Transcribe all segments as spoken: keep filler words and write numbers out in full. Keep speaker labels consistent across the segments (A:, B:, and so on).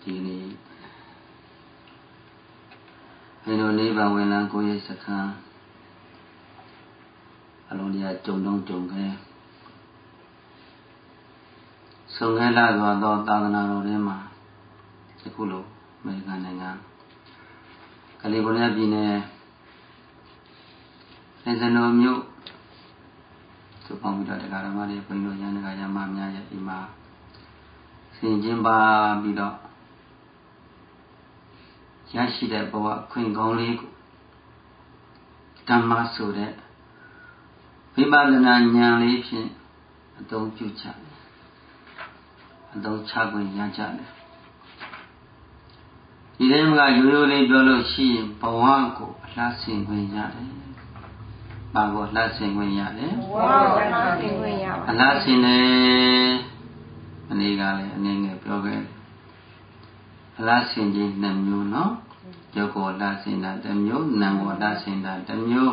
A: ဒီနေ့ဘယ်လိုနေပါဝင်လန်းကိုရဲ့စခန်းအလုံးတရားကြုံတော့ကြုံခဲ့ဆုံခဲ့လာစွာသောသာသနာတော်ထဲမှာအခုလိုအမေရိကန်နိုင်ငံကယ်လီဖိုးနီးယားပြည်နယ်ဖရန်စနိုမြို့သူပေါင်းပြီးတော့တရားဓမ္မတွေဘုန်းကြီးတို့ရန်ကရမများရဲ့ဒီမှာဆင်ကျင်းပါပြီးတော့ရရှိတဲ့ဘဝခွင့်ကောင်းလေးကိုဓမ္မဆိုတဲ့ဝိပဿနာဉာဏ်လေးဖြင့်အသုံးပြုချတယ်အသုံးချခွင့်ရကြတယ်ဒီထဲမှာရိုးရိုးလေးပြောလို့ရှိရင်ဘဝကိုအလှဆင်ခွင့်ရတယ်ဘာကိုအလှဆင်ခွင့်ရတယ်
B: ဘဝကိုအလှဆင်ခွင့်ရပါ
A: အလှဆင်တယ်အနည်းကလည်းအနေငယ်ပြောခဲ့တယ်အလှဆင်ခြင်းနှစ်မျိုးနော်ရုပ်ကိုအလှဆင်တာတစ်မျိုးနာမ်ကိုအလှဆင်တာတစ်မျိုး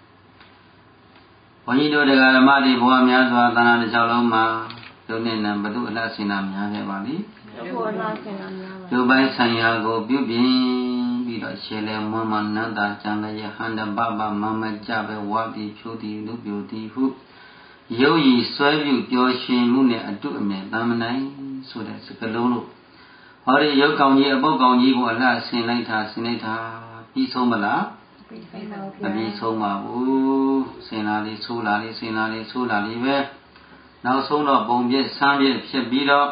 A: ဘုန်းကြီးတို့တရားဓမ္မတွေဘဝများစွာသာနာတစ်လျှောက်လုံးမှာရုပ်နဲ့နာမ်ဘု து အလှဆင်တာများခဲ့ပါလိမ့်
B: ရုပ်ကိုအလှဆင်တာများပါ
A: ရုပ်ပိုင်းဆိုင်ရာကိုပြုပြင်ပြီးတော့ရှေလဲမွမ်းမနန္တာကျန်လည်းဟန္တပပမမကြပဲဝါပြီးဖြိုးသည်လူပြိုသည်ဟုရုပ်ရည်ဆွဲပြုပျော်ရွှင်မှုနဲ့အတုအမြဲတမ်းမနိုင်ဆိုတဲ့စကားလုံးလို့ဟောဒီရုပ်ကောင်ကြီးအပုပ်ကောင်ကြီးကိုအလှဆင်လိုက်တာဆင်လိုက်တာပြီးဆုံးမလား
B: ပြီးဆုံးပါ
A: ဘူးမပြီးဆုံးပါဘူးဆင်လာလေးဆိုးလာလေးဆင်လာလေးဆိုးလာလေးပဲနောက်ဆုံးတော့ပုံပြည့်ဆန်းပြည့်ဖြစ်ပြီးတော့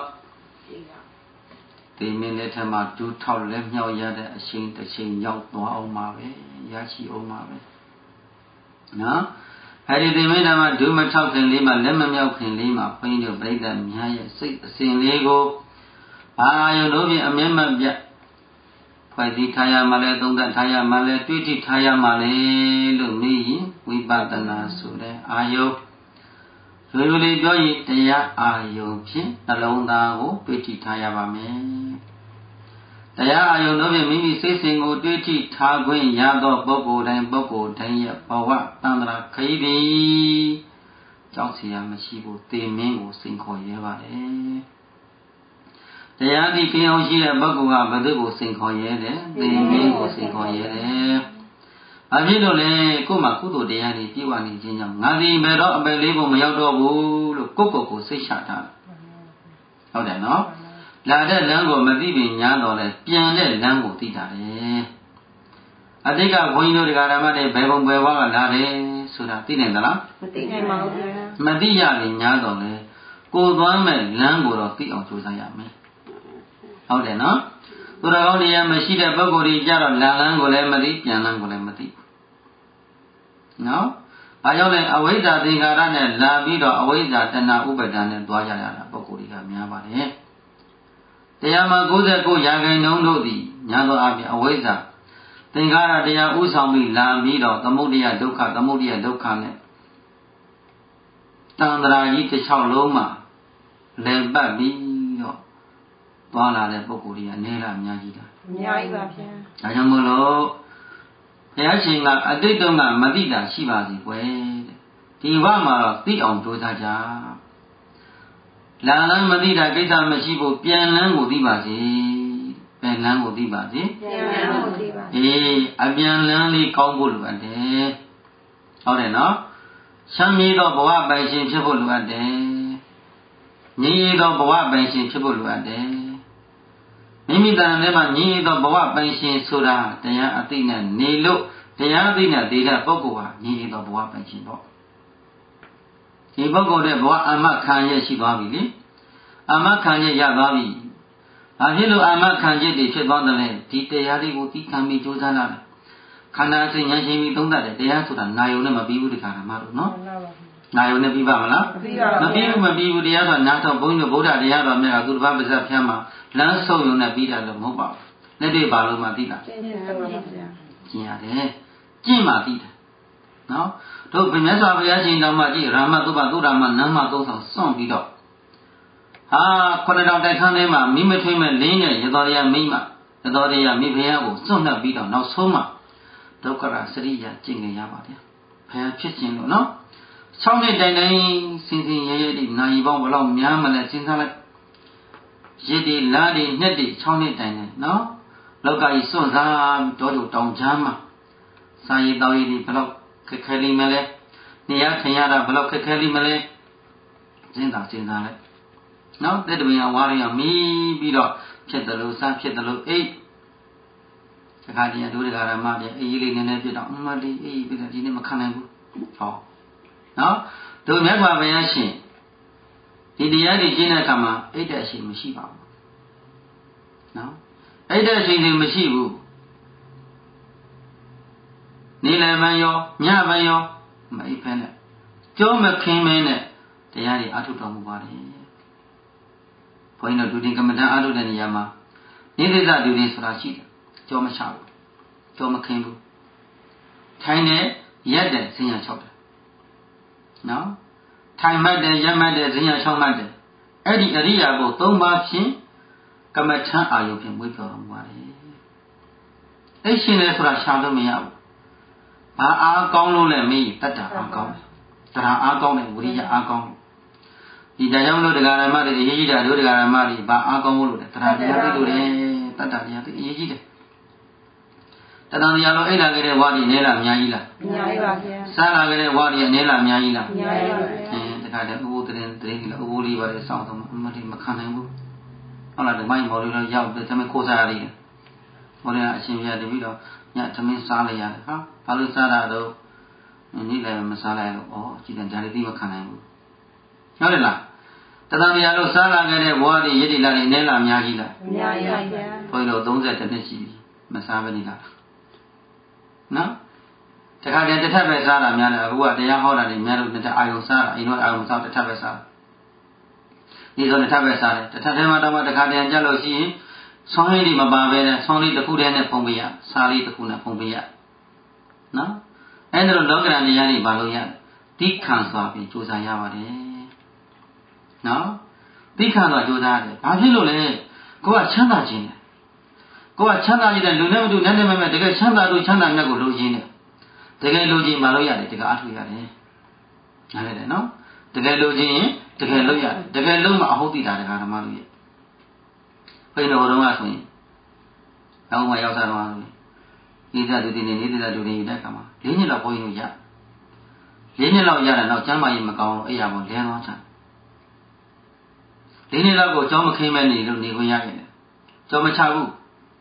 A: ဒီမင်းလက်ထက်မှာဒူးထောက်လက်မြောက်ရတဲ့အချိန်တစ်ချိန်ရောက်သွားအောင်ပါပဲရရှိအောင်ပါပဲနော်အဲဒီဒီမင်းဓမ္မဒူးမထောက်ခင်လေးမှာလက်မမြောက်ခင်လေးမှာဘုန်းကြီးတို့ပြိဿများရဲ့စိတ်အစဉ်လေးကိုအာယုတို့ဖြင့်အမြဲမပြတ်ဖွဲ့စည်းထားရမှလဲသုံးသပ်ထားရမှလဲတွေးထိထားရမှလဲလို့မေးရင်ဝိပဿနာဆိုတဲ့အာယုရိုးရိုးလေးပြောရင်တရားအာယုဖြင့်နှလုံးသားကိုတွေးထိထားရပါမယ်တရားအာယုတို့ဖြင့်မိမိစိတ်စဉ်ကိုတွေးထိထားခွင့်ရသောပုဂ္ဂိုလ်တိုင်းပုဂ္ဂိုလ်တိုင်းရဲ့ဘဝတန္တရာခရီးသည်ကြောက်เสียမရှိဘူးသေမင်းကိုစိန်ခေါ်ရဲပါတယ်တရားဒီကင်းအောင်ရှိတဲ့ပုဂ္ဂိုလ်ကဘယ်သူကိုစိန်ခေါ်ရဲတယ်သေမင်းကိုစိန်ခေါ်ရဲတယ်အဖြစ်လို့လေကို့မှာကုသိုလ်တရားတွေပြည့်ဝနေခြင်းကြောင့်ငါဒီဘယ်တော့အပယ်လေးကိုမရောက်တော့ဘူးလို့ကိုယ့်ကိုယ်ကိုစိတ်ချထားဟုတ်တယ်နော်လာတဲ့လမ်းကိုမသိပင်ညာတော့လဲပြန်တဲ့လမ်းကိုသိတာလေအတိတ်ကဘုန်းကြီးတို့တရားဓမ္မတွေဘယ်ပုံဘယ်ဝါကလာတယ်ဆိုတာသိနိုင်သလား
B: မသိနိုင်ပါဘူး
A: မသိရရင်ညာတော့လဲကိုယ်သွားမဲ့လမ်းကိုတော့သိအောင်ကြိုးစားရမယ်ဟုတ်တယ်နော်သူတော်ကောင်းတရားမရှိတဲ့ပုဂ္ဂိုလ်ကြီးကြတော့လမ်းလမ်းကိုလည်းမသိပြန်လမ်းကိုလည်းမသိနော်အဲကြောင့်လည်းအဝိဇ္ဇာသင်္ခါရနဲ့လာပြီးတော့အဝိဇ္ဇာတဏှာဥပါဒဏ်နဲ့သွားကြရတာပုဂ္ဂိုလ်တွေကများပါတယ်တရားမှာ၉၉ရာခိုင်နှုန်းတို့သည်ညာသောအပြင်အဝိဇ္ဇာသင်္ခါရတရားဥဆောင်ပြီးလာပြီးတော့သမုဒယဒုက္ခသမုဒယဒုက္ခနဲ့တန္တရာကြီးတစ်ချောင်းလုံးမှာလည်ပတ်ပြီးတော့သွားလာတဲ့ပုဂ္ဂိုလ်တွေကနေလားအများကြီးတာ
B: အများကြီးပါဗျာ
A: ဒါကြောင့်မို့လို့ဘုရားရှင်ကအတိတ်တုန်းကမသိတာရှိပါစေကွယ်တဲ့ဒီဘမှာတော့သိအောင်ကြိုးစားကြလာလမ်းမသိတာကိစ္စမရှိဘူးပြန်လမ်းကိုသိပါစေပြန်လမ်းကိုသိပါစေ
B: ပြန်လမ်းကိုသိပါ
A: အေးအပြန်လမ်းလေးကောင်းဖို့လိုအပ်တယ်ဟုတ်တယ်နော်ချမ်းမြေသောဘဝပိုင်ရှင်ဖြစ်ဖို့လိုအပ်တယ်ငြိမ်းရသောဘဝပိုင်ရှင်ဖြစ်ဖို့လိုအပ်တယ်မိမိတန်ထဲမှာငြိမ်းရသောဘဝပိုင်ရှင်ဆိုတာတရားအသိနဲ့နေလို့တရားအသိနဲ့တည်တဲ့ပုဂ္ဂိုလ်ဟာငြိမ်းရသောဘဝပိုင်ရှင်ပေါ့ဒီပုဂ္ဂိုလ်ရဲ့ဘဝအမခံရရှိသွားပြီလေအမခံရရသွားပြီဘာဖြစ်လို့အမခံချက်တွေဖြစ်သွားတယ်လဲဒီတရားလေးကိုသိခံပြီးကြိုးစားလာတယ်ခန္ဓာစိတ်ဉာဏ်ရှင်ပြီးသုံးတတ်တယ်တရားဆိုတာနာယုံနဲ့မပြီးဘူးဒီခါမှာလို့နော်နာယုံနဲ့ပြီးပါမလားမပြီးဘူးမပြီးဘူးတရားဆိုနာတော့ဘုန်းကြီးတို့ဗုဒ္ဓတရားတော်မြတ်ကသူတစ်ပါးပါဇက်ဖြန်းမှာလမ်းဆုံးယုံနဲ့ပြီးတာလို့မဟုတ်ပါဘူးလက်တွေ့ပါလို့မှသိတာ
B: ကျင့်ရပါဗျာ
A: ကျင့်ရတယ်ကျင့်မှသိတယ်နော်တို့ဘုရားစွာဘုရားရှင်တော်မှာကြည့်ရာမသုဘသုဒ္ဓမနမ်းမသုံးဆောင်စွန့်ပြီးတော့ဟာခုနှစ်တောင်တိုက်ခန်းထဲမှာမိမထွေးမဲ့လင်းနဲ့ရတော်ရမိမရတော်ရမိဖုရားကိုစွန့်နှပ်ပြီးတော့နောက်ဆုံးမှဒုက္ခရစရိယကျင့်ကြရပါတယ်ဘုရားဖြစ်ခြင်းလို့နော်၆နှစ်တိုင်တိုင်စင်စင်ရဲရဲဒီနာယီပေါင်းဘလောက်များမလဲစဉ်းစားလိုက်ရစ်ဒီလာဒီနှစ်ဒီ၆နှစ်တိုင်တယ်နော်လောကကြီးစွန့်စားတော်တို့တောင်ချမ်းမှာစာရည်တောက်ရည်ဒီဘလောက်ခက်ခဲလိမ့်မလဲနေရထင်ရတာဘလောက်ခက်ခဲလိမ့်မလဲစဉ်းစားစဉ်းစားလိုက်နော်တဲ့တပင်အောင်ဝါရရမီးပြီးတော့ဖြစ်တယ်လို့စမ်းဖြစ်တယ်လို့အိတ်တခါတည်းဒုဒကာရမတည်းအေးလေးနည်းနည်းပြတော့အမလေးအေးပြီးတော့ဒီနေ့မခံနိုင်ဘူးဟောနော်တို့မြတ်စွာဘုရားရှင်ဒီတရားတွေကျင့်တဲ့အခါမှာအိတ်တဲ့အရှိမရှိပါဘူးနော်အိတ်တဲ့အရှိတွေမရှိဘူးနေလယ်ပန်းရောညပန်းရောမအိပ်ဖဲနဲ့ကြောမခင်းမဲနဲ့တရားတွေအထုတော်မူပါတယ်ဘုန်းကြီးတို့ဒုတိယကမ္မဋ္ဌာန်းအထုတဲ့နေရာမှာနိသိဇဒုတိယဆိုတာရှိတယ်ကြောမချဘူးကြောမခင်းဘူးထိုင်တယ်ရက်တယ်ဇင်ရ၆တယ်နော်ထိုင်မှတ်တယ်ရက်မှတ်တယ်ဇင်ရ၆မှတ်တယ်အဲ့ဒီအရိယာကို၃ပါးဖြင့်ကမ္မထံအာယုဖြင့်မွေးပြောတော်မူပါတယ်အဲ့ရှင်လေဆိုတာရှာလို့မရဘူးဘာအားကောင်းလို့လဲမေးတတ္တအားကောင်းတယ်တရားအားကောင်းတယ်ဝိရိယအားကောင်းဒီဒါကြောင့်လို့တရားဓမ္မတွေအရေးကြီးတာတို့တရားဓမ္မတွေဘာအားကောင်းလို့လဲတရားတရားသိလို့တယ်တတ္တတရားသိအရေးကြီးတယ်တဏှာတရားလို့အိတ်လာခဲ့တဲ့ဝါဒီနဲလားအများကြီးလား
B: အများကြီးပါဗျာ
A: စားလာခဲ့တဲ့ဝါဒီနဲလားအများကြီးလား
B: အများကြီးပါဗျာ
A: အဲတခါတည်းဥပုသ်တရင်တရင်ကြီးလားဥပုသ်လေးပါလေစောင့်တော့အမတိမခံနိုင်ဘူးဟုတ်လားဒီမိုင်းမော်လေးတော့ရောက်တယ်သမီးခိုးစားရတယ်ဟိုလည်းအရှင်ပြတပြီးတော့ညသမင်းစားလိုက်ရတယ်ဟာဘာလို့စားတာတော့နေ့လည်းမစားလိုက်တော့ဩကြည်တယ်ဒါလေးသိမခံနိုင်ဘူးဟုတ်တယ်လားတဏှာတရားလို့စားလာခဲ့တဲ့ဘဝတွေရည်တည်လာနေလားအများကြီးလား
B: အများကြီးပါဗျာ
A: ဘုန်းကြီးတို့၃၀နှစ်ရှိပြီမစားဘဲနေလားနော်တခါတည်းတစ်ထပ်ပဲစားတာများတယ်အခုကတရားဟောတာတွေများလို့တစ်ထပ်အာယုံစားတာအိမ်တော့အာယုံစားတစ်ထပ်ပဲစားဒီဆိုတစ်ထပ်ပဲစားတယ်တစ်ထပ်ထဲမှာတော့တခါတည်းကြက်လို့ရှိရင်ဆောင်းလေးတွေမပါဘဲနဲ့ဆောင်းလေးတစ်ခုတည်းနဲ့ဖုံးပေးရစားလေးတစ်ခုနဲ့ဖုံးပေးရနော်အဲ့ဒါလိုလောကရန်တရားတွေဘာလို့ရတိခံစွာပြီးကြိုးစားရပါတယ်နော်တိခံစွာကြိုးစားရတယ်ဘာဖြစ်လို့လဲကိုကချမ်းသာခြင်းတယ်ကိုကချမ်းသာခြင်းတယ်လူနဲ့မတူနဲ့နဲ့မဲ့တကယ်ချမ်းသာလို့ချမ်းသာမြတ်ကိုလိုချင်တယ်တကယ်လိုချင်မလို့ရတယ်တကယ်အထုရတယ်နားလည်တယ်နော်တကယ်လိုချင်ရင်တကယ်လုပ်ရတယ်တကယ်လုံးမအဟုတ်တိတာတရားဓမ္မလို့ရဘယ်လိုတော့ကဆိုရင်တောင်းမှရောက်စားတော့နိစ္စဒုတိယနိစ္စဒုတိယတဲ့အခါမှာ၄နှစ်လောက်ဘုန်းကြီးတို့ရ၄နှစ်လောက်ရတယ်တော့ကျမ်းမာရေးမကောင်းလို့အဲ့ရပေါ်လဲသွားချင်၄နှစ်လောက်ကိုကြောင်းမခင်းမဲ့နေလို့နေခွင့်ရခဲ့တယ်ကြောင်းမချဘူး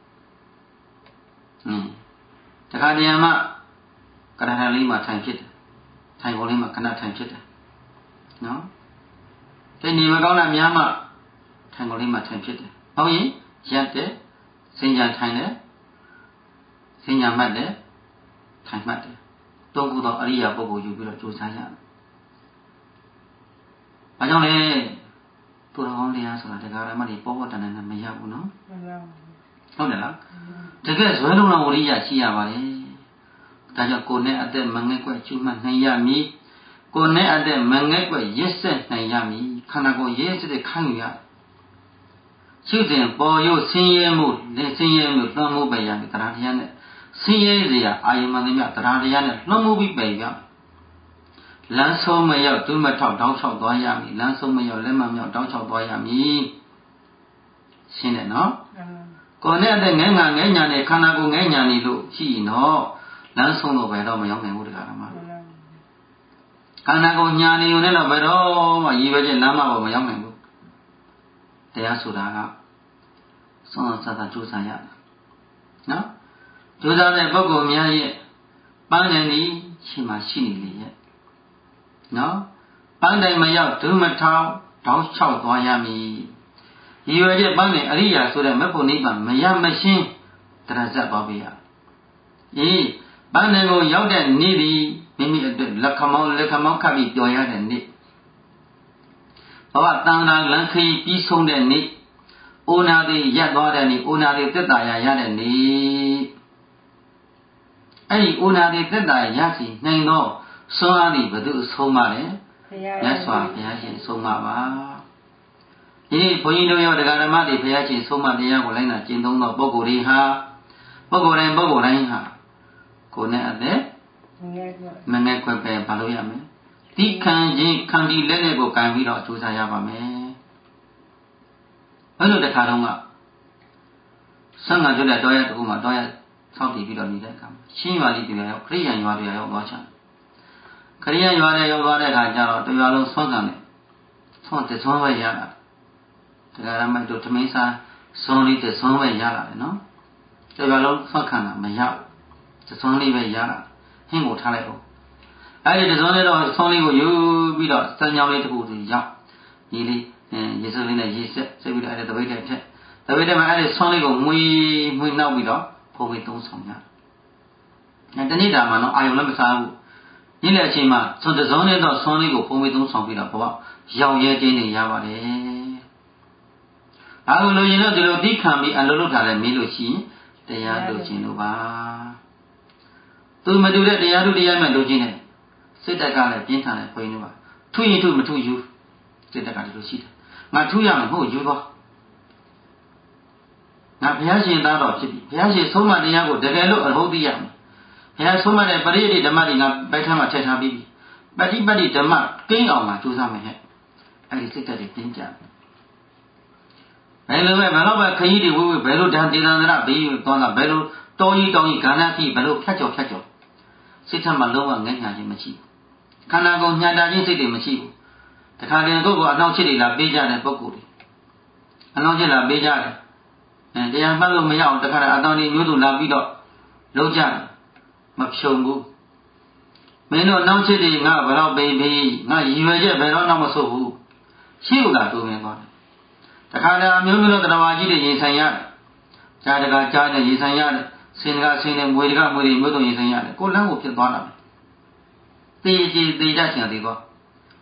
A: ဟင်းတခါတည်းမှကရဟဏလေးမှာထိုင်ဖြစ်တယ်ထိုင်ကုန်လေးမှာခဏထိုင်ဖြစ်တယ်နော်ဒီနေမကောင်းတာများမှထိုင်ကုန်လေးမှာထိုင်ဖြစ်တယ်ဟုတ်ရင်ရက်တယ်စင်ကြံထိုင်တယ်စင်ကြံမှတ်တယ်ထိုင်မှတ်တယ်သုံးခုသောအရိယာပုဂ္ဂိုလ်ယူပြီးတော့ကြိုးစားရတယ်ဘာကြောင့်လဲသူတော်ကောင်းတရားဆိုတာတရားဓမ္မတွေပေါ်ပေါ်တန်တန်နဲ့မရဘူးနော်ဟုတ်တယ်လားတကယ်ဇွဲလုံးတော်ဝိရိယရှိရပါတယ်ဒါကြောင့်ကိုယ်နဲ့အသက်မငဲ့ကွက်ကျွမှတ်နိုင်ရမည်ကိုယ်နဲ့အသက်မငဲ့ကွက်ရစ်ဆက်နိုင်ရမည်ခန္ဓာကိုယ်ရစ်ဆက်တဲ့ခိုင်းရရှုစဉ်ပေါ်ရုပ်ဆင်းရဲမှုလက်ဆင်းရဲမှုလွှမ်းမိုးပယ်ရမယ်တရားတရားနဲ့ဆင်းရဲစရာအာယုံမှန်သမျှတရားတရားနဲ့လွှမ်းမိုးပြီးပယ်ရလမ်းဆုံးမရောက်ဒုမထောက်တောင်းလျှောက်သွားရမည်လမ်းဆုံးမရောက်လက်မမြောက်တောင်းလျှောက်သွားရမည်ရှင်းတယ်နော်ကိုယ်နဲ့အသက်ငဲငါငဲညာနဲ့ခန္ဓာကိုယ်ငဲညာနေလို့ရှိရင်တော့လမ်းဆုံးတော့ဘယ်တော့မရောက်နိုင်ဘူးတရားဓမ္မခန္ဓာကိုယ်ညာနေုံနဲ့တော့ဘယ်တော့မှရည်ရွယ်ချက်လမ်းမပေါ်မရောက်နိုင်ဘူးတရားဆိုတာကဆုံးအောင်စားတာကြိုးစားရနော်ကြိုးစားတဲ့ပုဂ္ဂိုလ်များရဲ့ပန်းတယ်ဒီရှိမှရှိနေလေရဲ့နော်ပန်းတိုင်မရောက်ဒုမထောင်တောင်းလျှောက်သွားရမည်ရည်ရွယ်ချက်ပန်းတယ်အရိယာဆိုတဲ့မဖို့နိဗ္ဗာန်မရမရှင်းတရားစက်သွားပေးရအေးပန်းတယ်ကိုရောက်တဲ့နေ့ဒီမိမိအတွက်လက်ခမောင်းလက်ခမောင်းခပ်ပြီးကြော်ရတဲ့နေ့ဘဝတန်တာလန်ခီပြီးဆုံးတဲ့နေ့အိုနာသည်ရက်သွားတဲ့နေ့အိုနာသည်သက်သာရရတဲ့နေ့အဲ့ဒီအိုနာသည်သက်သာရစီနိုင်သောဆုံးအားသည်ဘု து ဆုံးမလဲမြတ်စွာဘုရားရှင်ဆုံးမပါဒီဘုန်းကြီးတို့ရောတရားဓမ္မတွေဘုရားရှင်ဆုံးမတရားကိုလိုက်နာကျင့်သုံးသောပုဂ္ဂိုလ်တွေဟာပုဂ္ဂိုလ်တိုင်းပုဂ္ဂိုလ်တိုင်းဟာကိုယ်နဲ့အသက်မငဲ့ခွက်ပဲဘာလို့ရမလဲတိခံခြင်းခံဒီလက်နဲ့ကိုကန်ပြီးတော့ကြိုးစားရပါမယ်ဘယ်လိုတခါတော့ကဆံဃာကျွတ်တဲ့တော်ရတူမှာတော်ရဆောက်တည်ပြီးတော့နေတဲ့အခါမှာရှင်းရွာလေးတွေရောက်ခရိယံရွာတွေရောက်သွားချင်ခရိယံရွာတွေရောက်သွားတဲ့အခါကျတော့တရွာလုံးဆွမ်းကံနဲ့ဆွမ်းတဲ့ဆွမ်းပဲရတာတရားရမိုက်တို့သမင်းစားဆွမ်းလေးတဲ့ဆွမ်းပဲရလာတယ်နော်တရွာလုံးဆွမ်းခံတာမရဘူးဆွမ်းလေးပဲရလာဟင်းကိုထားလိုက်တော့အဲ့ဒီဆွမ်းလေးတော့ဆွမ်းလေးကိုယူပြီးတော့စံကြောင်းလေးတစ်ခုစီရောက်ဒီလေးရေစလေးနဲ့ရေဆက်စိတ်ပြီးတော့အဲ့ဒီတပိတ်တဲ့ထက်တပိတ်တဲ့မှာအဲ့ဒီဆွမ်းလေးကိုမွေးမွေးနောက်ပြီးတော့ဖုံးပြီးသုံးဆောင်ရတယ်တနေ့တာမှာတော့အာယုံလည်းမစားဘူးနေ့လည်းအချိန်မှာဆွမ်းတစုံနဲ့တော့ဆွမ်းလေးကိုဖုံးပြီးသုံးဆောင်ပြီးတော့ဘောရောင်ရဲတင်းနေရပါတယ်အားလုံးလိုရင်တော့ဒီလိုသိခံပြီးအလုံးလုံးထားလဲမေးလို့ရှိရင်တရားတို့ခြင်းလို့ပါသူမတူတဲ့တရားတို့တရားမဲ့တို့ခြင်းနဲ့စိတ်တက်ကလည်းပြင်းထန်တဲ့ခွင်းတို့ပါထုရင်ထုမထုယူစိတ်တက်ကဒီလိုရှိတယ်ငါထုရမယ်ဟုတ်ယူသွားငါဘုရားရှင်သားတော်ဖြစ်ပြီဘုရားရှင်ဆုံးမတရားကိုတကယ်လို့အဟုတ်သိရမယ်ဘုရားဆုံးမတဲ့ပရိယိဓမ္မတွေငါဘက်ထမ်းမှာထည့်ထားပြီးပြီပฏิပတ်တိဓမ္မကင်းအောင်မှာကြိုးစားမယ်ဟဲ့အဲ့ဒီစိတ်တက်တွေပြင်းကြတယ်ဘယ်လိုပဲဘယ်တော့ပဲခကြီးတွေဝိဝိဘယ်လိုတန်တေတန္တရဘေးသွားတာဘယ်လိုတောကြီးတောင်းကြီးခန္ဓာကြီးဘယ်လိုဖြတ်ကျော်ဖြတ်ကျော်စိတ်ထမှာလုံးဝငဲ့ညာခြင်းမရှိဘူးခန္ဓာကိုယ်ညှာတာခြင်းစိတ်တွေမရှိဘူးတခါတည်းကိုယ်ကအနှောင့်အယှက်တွေလာပေးကြတဲ့ပုဂ္ဂိုလ်တွေအနှောင့်အယှက်လာပေးကြတယ်အဲတရားမှတ်လို့မရအောင်တခါတည်းအတောင်တွေမျိုးစုလာပြီးတော့လုံးကြတယ်မဖြုံဘူးမင်းတို့နှောင့်အယှက်တွေငါဘယ်တော့ပေးပေးငါရည်ရွယ်ချက်ဘယ်တော့မှမဆုတ်ဘူးရှိဥလာတိုးမြင်သွားတယ်တခါတည်းအမျိုးမျိုးသောတရားကြီးတွေရင်ဆိုင်ရတယ်ဈာတကကြားနဲ့ရင်ဆိုင်ရတယ်စင်တကစင်နဲ့မွေတကမွေတွေမျိုးစုံရင်ဆိုင်ရတယ်ကိုယ်လမ်းကိုဖြစ်သွားတာပဲတေးကြည်တေးကြချင်တယ်သွား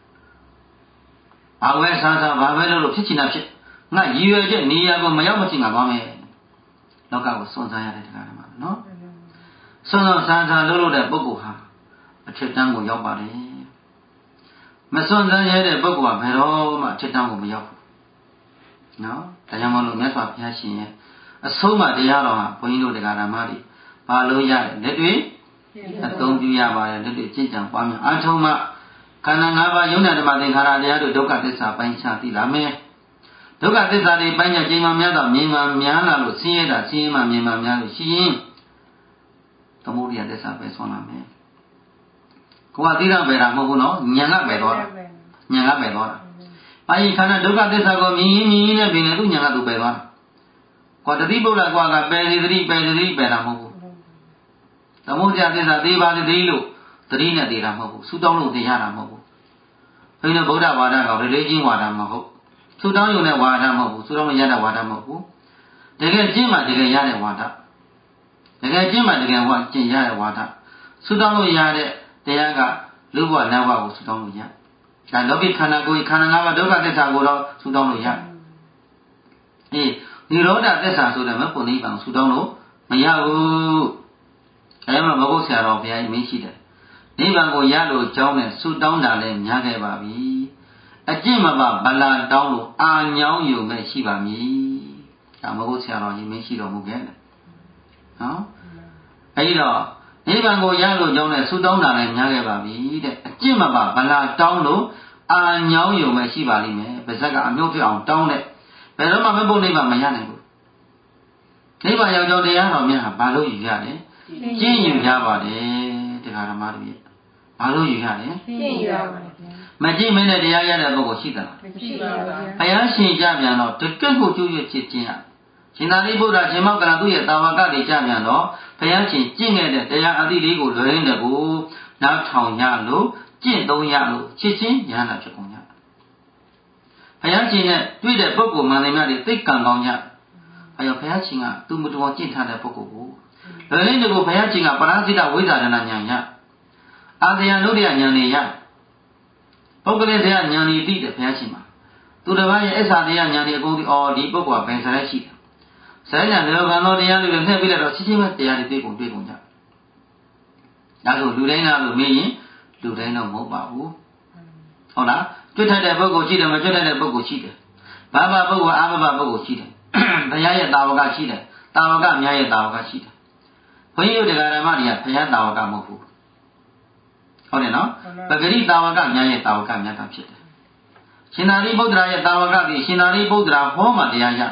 A: အဝဲဆန်းဆန်းဘာပဲလို့လို့ဖြစ်ချင်တာဖြစ်ငါရည်ရွယ်ချက်နေရာကိုမရောက်မချင်ငါသွားမယ်လောကကိုစွန့်စားရတဲ့တရားဓမ္မနော်စွန့်စွန့်ဆန်းဆန်းလို့လို့တဲ့ပုဂ္ဂိုလ်ဟာအထက်တန်းကိုရောက်ပါတယ်မစွန့်စားရတဲ့ပုဂ္ဂိုလ်ကဘယ်တော့မှအထက်တန်းကိုမရောက်ဘူးနော်ဒါကြောင့်မလို့မြတ်စွာဘုရားရှင်ရဲ့အဆုံးအမတရားတော်ဟာဘုန်းကြီးတို့တရားဓမ္မတွေပါလို့ရတယ်လက်တွေ့အသုံးပြုရပါတယ်လက်တွေ့ကျင့်ကြံပွားများအားထုတ်မှခန္ဓာ၅ပါးယုံနာဓမ္မသင်္ခါရတရားတို့ဒုက္ခသစ္စာပိုင်းခြားသိလာမယ်ဒုက္ခသစ္စာတွေပိုင်းခြားချိန်မှများတော့မြင်မှများလာလို့ဆင်းရဲတာဆင်းရဲမှမြင်မှများလို့ရှိရင်သမုဒိယသစ္စာပဲဆွမ်းလာမယ်ကိုယ်ကသိတာပဲတာမဟုတ်ဘူးနော်ဉာဏ်ကပဲတော့တာဉာဏ်ကပဲတော့တာဘာရင်ခန္ဓာဒုက္ခသစ္စာကိုမြင်ရင်မြင်ရင်နဲ့ပြင်လေသူဉာဏ်ကသူပဲသွားတာကိုယ်တတိပုဒ္ဒကွာကပယ်စီတတိပယ်စီတတိပယ်တာမဟုတ်ဘူးသမုဒိယသစ္စာသိပါသည်လို့တတိနဲ့သိတာမဟုတ်ဘူးဆူတောင်းလို့သိရတာမဟုတ်ဘူးဘုရားဗုဒ္ဓဝါဒကရေလေးချင်းဝါဒမဟုတ်ဆူတောင်းရုံနဲ့ဝါဒမဟုတ်ဘူးဆူတောင်းလို့ရတဲ့ဝါဒမဟုတ်ဘူးတကယ်ကျင့်မှတကယ်ရတဲ့ဝါဒတကယ်ကျင့်မှတကယ်ဝါကျင့်ရတဲ့ဝါဒဆူတောင်းလို့ရတဲ့တရားကလူဘဝနတ်ဘဝကိုဆူတောင်းလို့ရဒါလောကီခန္ဓာကိုယ်ခန္ဓာ၅ပါးဒုက္ခသစ္စာကိုတော့ဆူတောင်းလို့ရအေးနိရောဓသစ္စာဆိုတဲ့မပုနိဗ္ဗာန်ဆူတောင်းလို့မရဘူးအဲမှာဘုရားဆရာတော်ဘုရားကြီးမင်းရှိတယ်နိဗ္ဗာန်ကိုရလို့ကြောင်းနဲ့ဆူတောင်းတာလည်းများခဲ့ပါပြီအကျင့်မပါဗလာတောင်းလို့အာညောင်းယုံမဲ့ရှိပါမည်ဒါမဟုတ်ဆရာတော်ကြီးမင်းရှိတော်မူခဲ့တယ်နော်အဲဒီတော့နိဗ္ဗာန်ကိုရလို့ကြောင်းနဲ့ဆူတောင်းတာလည်းများခဲ့ပါပြီတဲ့အကျင့်မပါဗလာတောင်းလို့အာညောင်းယုံမဲ့ရှိပါလိမ့်မယ်ပါဇက်ကအမြုပ်ပြအောင်တောင်းတဲ့ဘယ်တော့မှမပုတ်နိဗ္ဗာန်မရနိုင်ဘူးနိဗ္ဗာန်ရောက်ကြောင်းတရားတော်များဟာဘာလို့ယူရလဲကျင့်ယူရပါတယ်တရားဓမ္မတွေဘာလို့ယူရလဲ
B: ကျင့်ယူရပါတယ်
A: မကျင့်မနဲ့တရားရတဲ့ပုဂ္ဂိုလ်ရှိသလား
B: မရှိပါဘူး
A: ဘုရားရှင်ကြပြန်တော့တကယ့်ကိုကျိုးရွဖြစ်ခြင်းရရှင်သာရိပုတ္တရာရှင်မောက္ကလသူ့ရဲ့တာဝကတွေကြပြန်တော့ဘုရားရှင်ကျင့်ခဲ့တဲ့တရားအသည့်လေးကိုလွယ်ရင်းတဲ့ကိုနောက်ထောင်ရလို့ကျင့်သုံးရလို့ချစ်ချင်းဉာဏ်နာဖြစ်ကုန်ကြဘုရားရှင်နဲ့တွေ့တဲ့ပုဂ္ဂိုလ်မှန်တယ်များတွေသိက္ကံကောင်းကြအဲတော့ဘုရားရှင်ကသူ့မတော်ကျင့်ထားတဲ့ပုဂ္ဂိုလ်ကိုလွယ်ရင်းတဲ့ကိုဘုရားရှင်ကပရဟိတဝိဇ္ဇာရဏဉာဏ်ရအာသယနုဒ္ဒယဉာဏ်တွေရပုဂ္ဂလိကဉာဏ်တွေသိတယ်ဘုရားရှင်မှာသူတစ်ပါးရဲ့အစ္ဆာတရားဉာဏ်တွေအကုန်သိအော်ဒီပုဂ္ဂိုလ်ကဘယ်စရိုက်ရှိတယ်စရိုက်ညာလောကံသောတရားတွေနဲ့နှက်ပြီးတော့ချင်းချင်းပဲတရားတွေသိကုန်တွေ့ကုန်ကြဒါဆိုလူတိုင်းလားလို့မေးရင်လူတိုင်းတော့မဟုတ်ပါဘူးဟုတ်လားတွေ့ထတဲ့ပုဂ္ဂိုလ်ရှိတယ်မတွေ့တဲ့ပုဂ္ဂိုလ်ရှိတယ်ဘာဘာပုဂ္ဂိုလ်အာမဘပုဂ္ဂိုလ်ရှိတယ်ဘုရားရဲ့တာဝကရှိတယ်တာဝကများရဲ့တာဝကရှိတယ်ဘုန်းကြီးတို့တရားဓမ္မတွေကဘုရားတာဝကမဟုတ်ဘူးဟုတ်တယ်နော်ပဂရိတာဝကများရဲ့တာဝကများတာဖြစ်တယ်ရှင်သာရိပုတ္တရာရဲ့တာဝကတိရှင်သာရိပုတ္တရာဟောမှတရားရ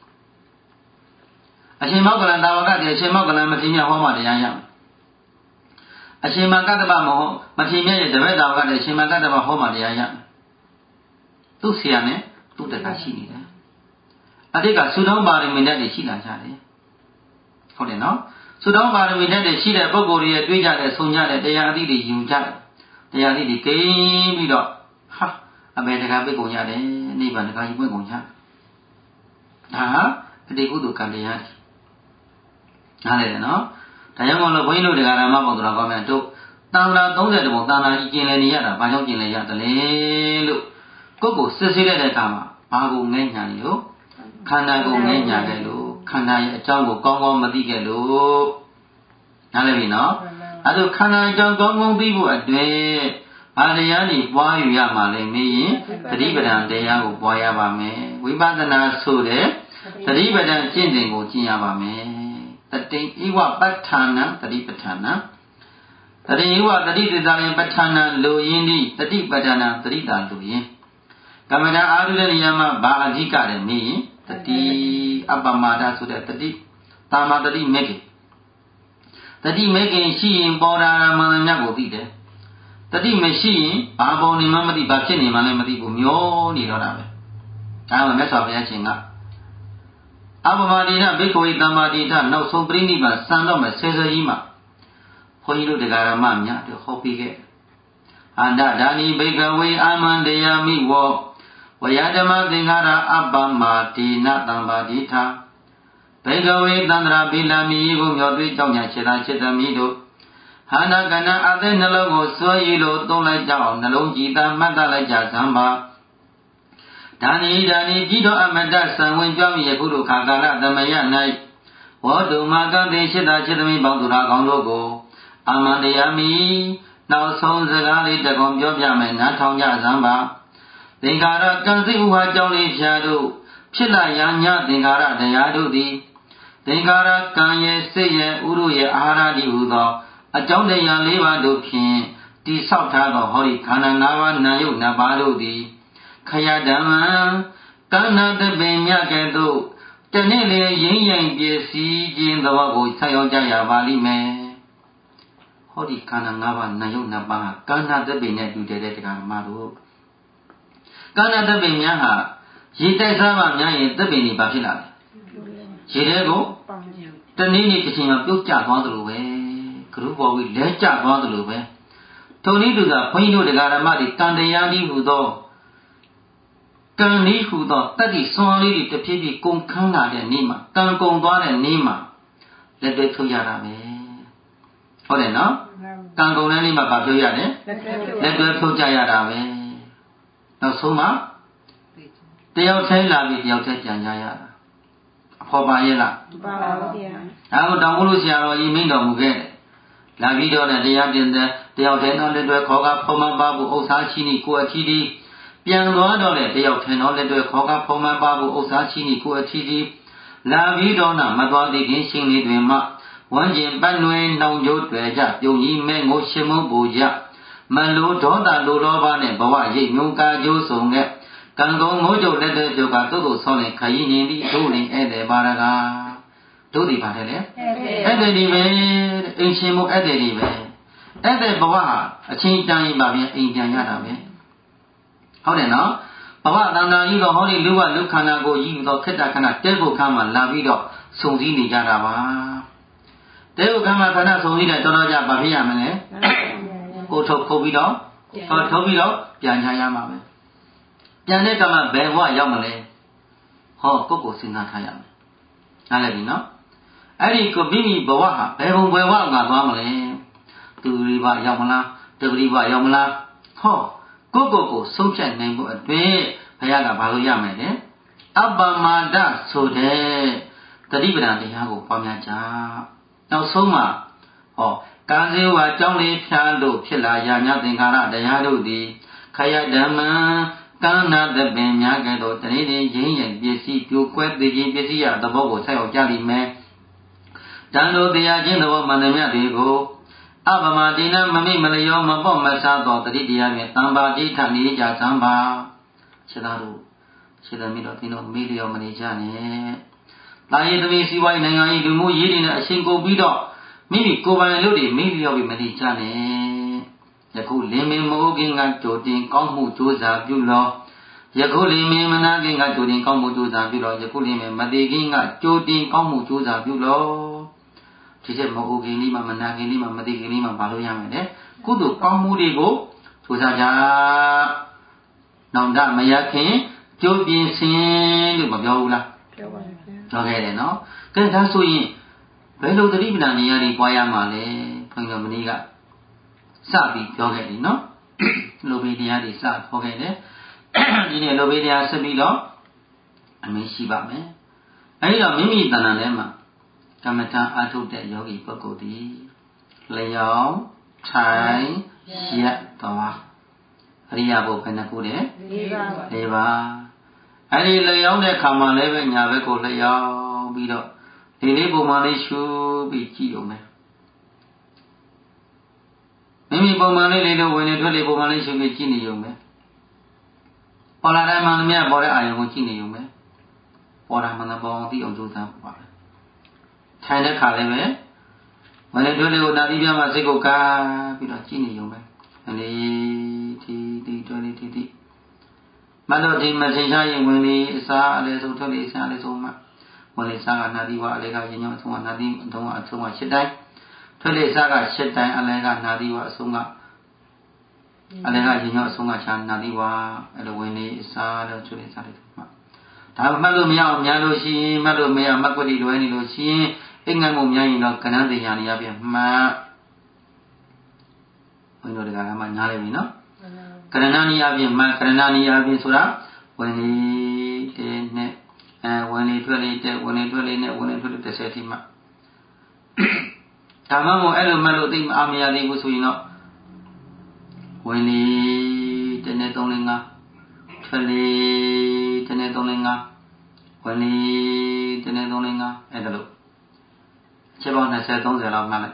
A: အရှင်မောက္ကလံတာဝကတိအရှင်မောက္ကလံမထေရမြတ်ဟောမှတရားရအရှင်မကတ္တဗမဟောမထေရမြတ်ရဲ့တပည့်တာဝကတိအရှင်မကတ္တဗဟောမှတရားရသူ့ဆရာနဲ့သူ့တက္ကရှိနေတယ်အတိတ်ကသုတောင်းပါရမီဓာတ်တွေရှိလာကြတယ်ဟုတ်တယ်နော်သုတောင်းပါရမီဓာတ်တွေရှိတဲ့ပုဂ္ဂိုလ်တွေတွေးကြတယ်ဆုံကြတယ်တရားအသည့်တွေယူကြတယ်တရားအသည့်တွေကိန်းပြီးတော့ဟာအဘေတက္ကပိတ်ကုန်ရတယ်နိဗ္ဗာန်တက္ကကြီးပွင့်ကုန်ကြဒါဟာအတိတ်ကုသိုလ်ကံတရားတွေနားလည်တယ်နော်ဒါကြောင့်မို့လို့ဘုန်းကြီးတို့တရားဓမ္မပေါတော်ကောင်းများတို့တန်ត្រာသုံးဆယ်တပုံတန်ត្រာကြီးကျင်လည်နေရတာဘာကြောင့်ကျင်လည်ရတယ်လဲလို့ကိုယ့်ကိုစစ်ဆေးတဲ့အခါမှာဘာကိုငဲ့ညာနေလို့ခန္ဓာကိုငဲ့ညာခဲ့လို့ခန္ဓာရဲ့အကြောင်းကိုကောင်းကောင်းမသိခဲ့လို့နားလည်ပြီနော်အဲဒါခန္ဓာအကြောင်းကောင်းကောင်းသိဖို့အတွက်ဘာတရားတွေပွားယူရမှာလဲမေးရင်သတိပဋ္ဌာန်တရားကိုပွားရပါမယ်ဝိပဿနာဆိုတဲ့သတိပဋ္ဌာန်ကျင့်စဉ်ကိုကျင့်ရပါမယ်တတိဣဝပဋ္ဌာနံသတိပဋ္ဌာနံတတိဣဝသတိသေတာရင်ပဋ္ဌာနံလိုရင်းဒီတတိပဋ္ဌာနံသတိတာလိုရင်းကမ္မဋ္ဌာန်းအာရုတဲ့နေရာမှာဘာအဓိကလဲမေးရင်တတိအပမဒဆိုတဲ့တတိတာမတတိမေခင်တတိမေခင်ရှိရင်ပေါ်တာမှန်မြတ်ကိုသိတယ်တတိမရှိရင်ဘာပေါ်နေမှမသိဘာဖြစ်နေမှလည်းမသိဘူးမျောနေတော့တာပဲဒါမှမြတ်စွာဘုရားရှင်ကအပမဒိဋ္ဌဘိက္ခဝေသမ္မာဒိဋ္ဌနောက်ဆုံးပြိဋိဘံစံတော့မယ်ဆယ်ဆယ်ကြီးမှာဘုန်းကြီးတို့တရားဓမ္မများတို့ဟောပြီးခဲ့အန္တဒါနိဘိက္ခဝေအာမန္တယာမိဝောဝယဓမ္မသင်္ခါရအပ္ပမတိနတံပါတိထာဘေကဝေသန္တရာပိလမီကိုမျောတွေ့ကြောင့်ညာခြေသာခြေသမီးတို့ဟာနာကဏအသက်နှလုံးကိုစွဲရည်လို့သုံးလိုက်ကြအောင်နှလုံးကြည်သာမှတ်တလိုက်ကြစမ်းပါဒါနိဒါနိကြည်တော်အမတဆံဝင်ကြောင်းယခုတို့ခါကာလသမယ၌ဝေါတုမကံတိခြေသာခြေသမီးပေါင်းသူရာကောင်းတို့ကိုအာမန္တယာမိနောက်ဆုံးစကားလေးတကုံပြောပြမယ်နားထောင်ကြစမ်းပါသင်္ခါရကံစိဥဟာကြောင့်လေးဖြာတို့ဖြစ်လာရာညသင်္ခါရတရားတို့သည်သင်္ခါရကံရဲ့စိတ်ရဲ့ဥရုရဲ့အာဟာရတိဟုသောအကြောင်းတရား၄ပါးတို့ဖြင့်တိဆောက်ထားသောဟောဒီခန္ဓာ၅ပါးနာယုတ်နှစ်ပါးတို့သည်ခယဓမ္မံကန္နာတပင်မြတ်ကဲ့သို့တနေ့လေရင်းရင်ပစ္စည်းခြင်းသဘောကိုဆက်ရောက်ကြရပါလိမ့်မယ်ဟောဒီခန္ဓာ၅ပါးနာယုတ်နှစ်ပါးကန္နာတပင်နဲ့တူတဲ့တရားဓမ္မတို့ကန္နာတပင်များဟာရေတိုက်စားမှများရင်တပင်တွေဘာဖြစ်လာလဲရေထဲကိုတနေ့နေ့တစ်ချိန်မှာပြုတ်ကျသွားသလိုပဲဂရုပေါ်ပြီးလဲကျသွားသလိုပဲထုံနည်းတူသာဘုန်းကြီးတို့တရားဓမ္မတွေကံတရားနည်းဟူသောကံနည်းဟူသောတတ္တိစွမ်းလေးတွေတစ်ဖြည်းဖြည်းကုန်ခန်းလာတဲ့နေ့မှာကံကုန်သွားတဲ့နေ့မှာလက်တွေ့ထုတ်ရတာပဲဟုတ်တယ်နော်ကံကုန်တဲ့နေ့မှာဘာပြောရတယ်လက်တွေ့ထုတ်ကြရတာပဲနောက်ဆုံးမှာတယောက်ထဲလာပြီးတယောက်ထဲပြန်ကြရတာအဖော်ပါရဲ့လားပါပါဗျာဒါကိုတောင်းလို့ဆရာတော်ကြီးမိန့်တော်မူခဲ့တယ်လာပြီးတော့တရားတင်တဲ့တယောက်ထဲတော့လက်တွေ့ခေါ်ကဖော်မပါဖို့ဥစ္စာရှိနေကိုယ်အထီးဒီပြန်သွားတော့လေတယောက်ထဲတော့လက်တွေ့ခေါ်ကဖော်မပါဖို့ဥစ္စာရှိနေကိုယ်အထီးဒီလာပြီးတော့နာမသွားသေးခင်ရှင်လေးတွေမှာဝမ်းကျင်ပတ်နွယ်နှောင်ကြိုးတွေကြပြုံကြီးမဲငိုရှင်မုံပူကြမလိုဒေါသလိုလောဘနဲ့ဘဝရိပ်ညုံကာကြိုးစုံတဲ့ကံကုန်ငိုးကြုတ်လက်တွေကြုတ်ကတုတ်တုတ်ဆောင်းနေခရီးနေပြီးတို့နေဧည့်သည်ပါရကတို့ဒီပါတယ်လေဧည့်သည်ဒီပဲအိမ်ရှင်မို့ဧည့်သည်ဒီပဲဧည့်သည်ဘဝအချင်းတန်းရင်ပါပြန်အိမ်ပြန်ရတာပဲဟုတ်တယ်နော်ဘဝတန်တာကြီးတော့ဟောဒီလူကလူခန္ဓာကိုကြီးတော့ခက်တာခဏတဲဖို့ခါမှလာပြီးတော့စုံစည်းနေကြတာပါတဲဖို့ခါမှခဏစုံစည်းတယ်တော်တော်ကြဘာဖြစ်ရမလဲကိုထုတ်ခုတ်ပြီးတော့ဟောထုတ်ပြီးတော့ပြန်ချရမှာပဲပြန်တဲ့ကမှဘယ်ဘဝရောက်မလဲဟောကိုယ့်ကိုစဉ်းစားထားရမယ်နားလည်ပြီနော်အဲ့ဒီကိုမိမိဘဝဟာဘယ်ဘုံဘယ်ဘဝကသွားမလဲသူရိဘရောက်မလားတပရိဘရောက်မလားဟောကိုယ့်ကိုယ်ကိုဆုံးဖြတ်နိုင်ဖို့အတွက်ဘုရားကဘာလို့ရမယ်လဲအပ္ပမဒဆိုတဲ့တတိပဒံတရားကိုပွားများကြနောက်ဆုံးမှာဟောကာဇေဝအကြောင်းလေးဖြာလို့ဖြစ်လာရာညသင်္ခါရတရားတို့သည်ခယဓမ္မံကန္နာတပင်များကဲ့သို့တနေ့နေ့ရင်းရင်ပစ္စည်းပြိုကွဲသိခြင်းပစ္စည်းရသဘောကိုဆက်ရောက်ကြလိမ့်မယ်တန်တို့တရားချင်းသဘောမှန်သမျှတွေကိုအပမတိနမမိမလျောမပေါ့မဆသောတတိတရားဖြင့်တံပါတိထနေကြသံပါခြေသားတို့ခြေသမီးတို့တင်းတို့မေးလျော်မနေကြနဲ့တာရီသမီးစီးပွားရေးနိုင်ငံရေးလူမှုရေးတွေနဲ့အချိန်ကုန်ပြီးတော့မိမိကိုယ်ပိုင်လုပ်တွေမေးလျော်ပြီးမနေကြနဲ့ယခုလင်းမင်းမိုးကင်းကကြိုတင်ကောင်းမှုကြိုးစားပြုလောယခုလင်းမင်းမနာကင်းကကြိုတင်ကောင်းမှုကြိုးစားပြုလောယခုလင်းမင်းမသေးကင်းကကြိုတင်ကောင်းမှုကြိုးစားပြုလောဒီချက်မိုးကင်းလေးမှမနာကင်းလေးမှမသေးကင်းလေးမှဘာလို့ရမယ်လဲကုသိုလ်ကောင်းမှုတွေကိုကြိုးစားကြနောင်တမရခင်ကြိုးပြင်ဆင်လို့မပြောဘူးလား
B: ပြောပါဗျာ
A: ပြောခဲ့တယ်နော်ကဲဒါဆိုရင်ဘယ်လိုသတိပဋ္ဌာန်ဉာဏ်တွေပွားရမှာလဲဘုန်းတော်မင်းကစပြီးပြောခဲ့တယ်နော်လိုဘေးတရားတွေစပြောခဲ့တယ်ဒီနေ့လိုဘေးတရားဆက်ပြီးတော့အမင်းရှိပါမယ်အဲဒီတော့မိမိတဏ္ဍာထဲမှာကမ္မဋ္ဌာန်းအားထုတ်တဲ့ယောဂီပုဂ္ဂိုလ်ဒီလျောင်းထိုင်ရက်သွားအရိယာဘုဘယ်နှခုလဲ
B: ၄ပါး
A: ၄ပါးအဲဒီလျောင်းတဲ့ခါမှလည်းပဲညာဘက်ကိုလျောင်းပြီးတော့ဒီလေးပုံမှန်လေးရှုပြီးကြည့်အောင်မယ်မိမိပုံမှန်လေးလေးလို့ဝင်နေထွက်လေပုံမှန်လေးရှုပြီးကြည့်နေုံပဲပေါ်လာတိုင်းမှလည်းမြတ်ပေါ်တဲ့အာယုံကိုကြည့်နေုံပဲပေါ်တာမှန်ပေါ်အောင်သိအောင်ကြိုးစားပါပဲထိုင်တဲ့ခါလည်းပဲဝင်နေထွက်လေကိုနာတိပြမှာစိတ်ကိုကားပြီးတော့ကြည့်နေုံပဲအနေဒီဒီတွေ့လေဒီဒီမလို့ဒီမသိချရင်ဝင်လေအစားအလေဆုံးထွက်လေအစားအလေဆုံးမှဝင်လေစားကနာတိဝအလေကရင်ညောအဆုံးကနာတိအဆုံးကအဆုံးကရှစ်တိုင်းထွက်လေစားကရှစ်တိုင်းအလေကနာတိဝအဆုံးကအလေကရင်ညောအဆုံးကချာနာတိဝအဲ့လိုဝင်လေအစားလို့ထွက်လေစားတယ်မှဒါမှမှတ်လို့မရအောင်များလို့ရှိရင်မှတ်လို့မရမှတ်ကွက်တွေလွဲနေလို့ရှိရင်အိမ်ငတ်မှုများရင်တော့ကဏ္ဍတင်ညာနေရပြန်မှတ်ဘုန်းတော်တွေကလည်းမှညားလိုက်ပြီနော်ကရဏနီအပြင်မှကရဏနီအပြင်ဆိုတာဝင်လေတဲ့နဲ့အဲဝင်လေထွက်လေတဲ့ဝင်လေထွက်လေနဲ့ဝင်လေထွက်လေတစ်ဆယ်ထိမှဒါမှမဟုတ်အဲ့လိုမှလို့သိမအားမရသေးဘူးဆိုရင်တော့ဝင်လေတဲ့နဲ့သုံးလေးငါထွက်လေတဲ့နဲ့သုံးလေးငါဝင်လေတဲ့နဲ့သုံးလေးငါအဲ့ဒါလို့ချက်ပေါင်းနှစ်ဆယ်သုံးဆယ်လောက်မှတ်လိုက်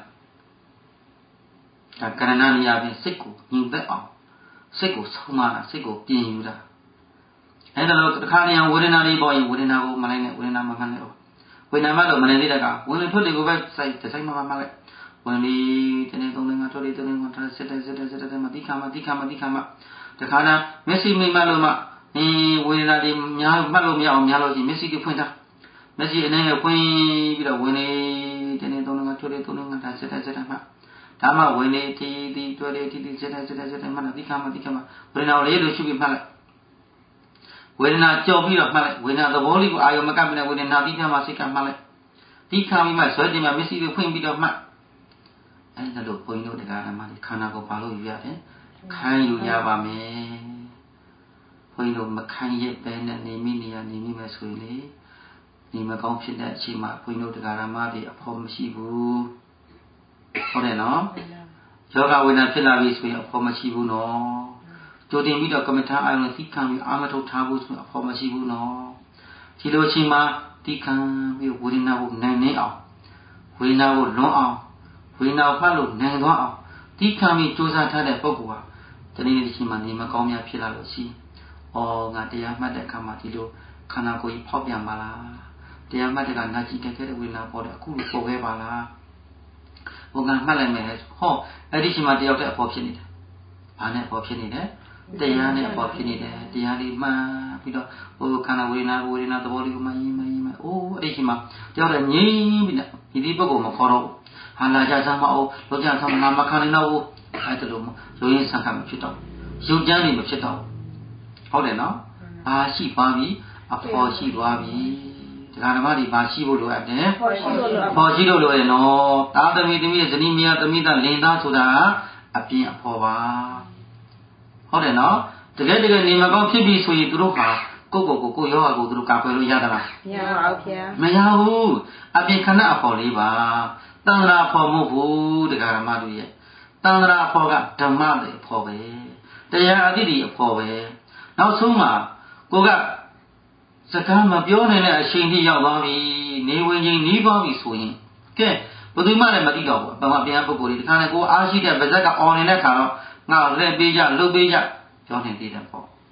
A: ဒါကရဏနီအပြင်စိတ်ကိုညီသက်အောင်စိတ်ကိုဆုံးမတာစိတ်ကိုပြင်ယူတာအဲ့ဒါလို့တစ်ခါတည်းဝေဒနာတွေပေါ်ရင်ဝေဒနာကိုမလိုက်နဲ့ဝေဒနာမမှန်နဲ့ဝေဒနာမှတော့မနေသေးတဲ့ကဝင်လေထွက်လေကိုပဲစိုက်စိုက်မှမှမှလိုက်ဝင်လေတနေ့သုံးလေးငါထွက်လေသုံးလေးငါထားစစ်တယ်စစ်တယ်စစ်တယ်မတိခါမတိခါမတိခါမတခါတည်းမျက်စိမိမှလို့မှအင်းဝေဒနာတွေများမှတ်လို့မရအောင်များလို့ရှိရင်မျက်စိတွေဖွင့်ထားမျက်စိအနေနဲ့ဖွင့်ပြီးတော့ဝင်လေတနေ့သုံးလေးငါထွက်လေသုံးလေးငါထားစစ်တယ်စစ်တယ်မှဒါမှဝင်လေတီတီတွေ့လေတီတီစစ်တယ်စစ်တယ်စစ်တယ်မှတ်တိခါမတိခါမဝေဒနာလေးလို့ရှုပြီးမှတ်လိုက်ဝေဒနာကြော်ပြီးတော့မှတ်လိုက်ဝေဒနာသဘောလေးကိုအာယုံမကပ်ပြီးဝေဒနာတိခါမစိတ်ကမှတ်လိုက်တိခါမိမှဇွဲတင်မှမျက်စိတွေဖွင့်ပြီးတော့မှတ်အဲ့ဒါလို့ဘုန်းကြီးတို့တရားဓမ္မတွေခန္ဓာကိုယ်ဘာလို့ယူရတယ်ခိုင်းယူရပါမယ်ဘုန်းကြီးတို့မခိုင်းရက်ပဲနဲ့နေမိနေရနေမိမယ်ဆိုရင်လေဒီမကောင်းဖြစ်တဲ့အချိန်မှာဘုန်းကြီးတို့တရားဓမ္မတွေအဖို့မရှိဘူးဟုတ်တယ်နော်ယောဂဝေဒနာဖြစ်လာပြီဆိုရင်အဖို့မရှိဘူးနော်ကြိုတင်ပြီးတော့ကမ္မထာအာရုံသိခံပြီးအာမထုတ်ထားဖို့ဆိုရင်အဖို့မရှိဘူးနော်ဒီလိုအချိန်မှာသိခံပြီးဝေဒနာကိုနိုင်နေအောင်ဝေဒနာကိုလွန်အောင်ဝေဒနာဖတ်လို့နိုင်သွားအောင်သိခံပြီးကြိုးစားထားတဲ့ပုဂ္ဂိုလ်ဟာတနေ့တစ်ချိန်မှာနေမကောင်းများဖြစ်လာလို့ရှိရင်အော်ငါတရားမှတ်တဲ့အခါမှာဒီလိုခန္ဓာကိုယ်ကြီးဖောက်ပြန်ပါလားတရားမှတ်တဲ့ကနာကြည့်ခဲ့တဲ့ဝေဒနာပေါ်တယ်အခုလိုပေါ်ခဲ့ပါလားဘုံကမှတ်လိုက်မယ်ဟောအဲ့ဒီချိန်မှာတယောက်တည်းအပေါ်ဖြစ်နေတယ်ဘာနဲ့အပေါ်ဖြစ်နေတယ်တရားနဲ့အပေါ်ဖြစ်နေတယ်တရားလေးမှန်ပြီးတော့ဟိုခန္ဓာဝေဒနာဝေဒနာသဘောလေးကိုမှရင်မှရင်မှအိုးအဲ့ဒီချိန်မှာတယောက်တည်းငြိမ်းပြီးဒီဒီပုဂ္ဂိုလ်မခေါ်တော့ဘူးဟာလာကြစမ်းမအောင်လောကဆောင်နာမခံနေတော့ဘူးအဲ့ဒါလို့ရုံရင်းဆံခမဖြစ်တော့ရုပ်ကြမ်းနေမဖြစ်တော့ဟုတ်တယ်နော်ဘာရှိသွားပြီအဖော်ရှိသွားပြီတရားဓမ္မတွေဘာရှိဖို့လိုအပ်တယ်
B: ဖော်ရှိလို့လို
A: ဖော်ရှိလို့လိုရနော်သားသမီးသမီးရဲ့ဇနီးမယားသမီးသားလင်သားဆိုတာအပြင်အဖော်ပါဟုတ်တယ်နော်တကယ်တကယ်နေမကောင်းဖြစ်ပြီဆိုရင်သူတို့ဟာကိုယ့်ကိုယ်ကိုကိုယ်ယောဂကိုသူတို့ကာကွယ်လို့ရသလား
B: မရပါဘူးဗျာ
A: မရဘူးအပြင်ခဏအဖော်လေးပါတန်ត្រာဖော်မှုဘူးတရားဓမ္မတို့ရဲ့တန်ត្រာဖော်ကဓမ္မတွေဖော်ပဲတရားအတိတွေအဖော်ပဲနောက်ဆုံးမှာကိုကစကားမပြောနိုင်တဲ့အချိန်ထိရောက်သွားပြီနေဝင်ချင်းနီးသွားပြီဆိုရင်ကဲဘယ်သူမှလည်းမသိတော့ဘူးအပမပြန်ပုဂ္ဂိုလ်တွေဒီခါနဲ့ကိုအားရှိတဲ့ဗဇက်ကအော်နေတဲ့ခါတော့ငါလက်ပေးကြလှုပ်ပေးကြပြောနေသေးတယ်ပေါ့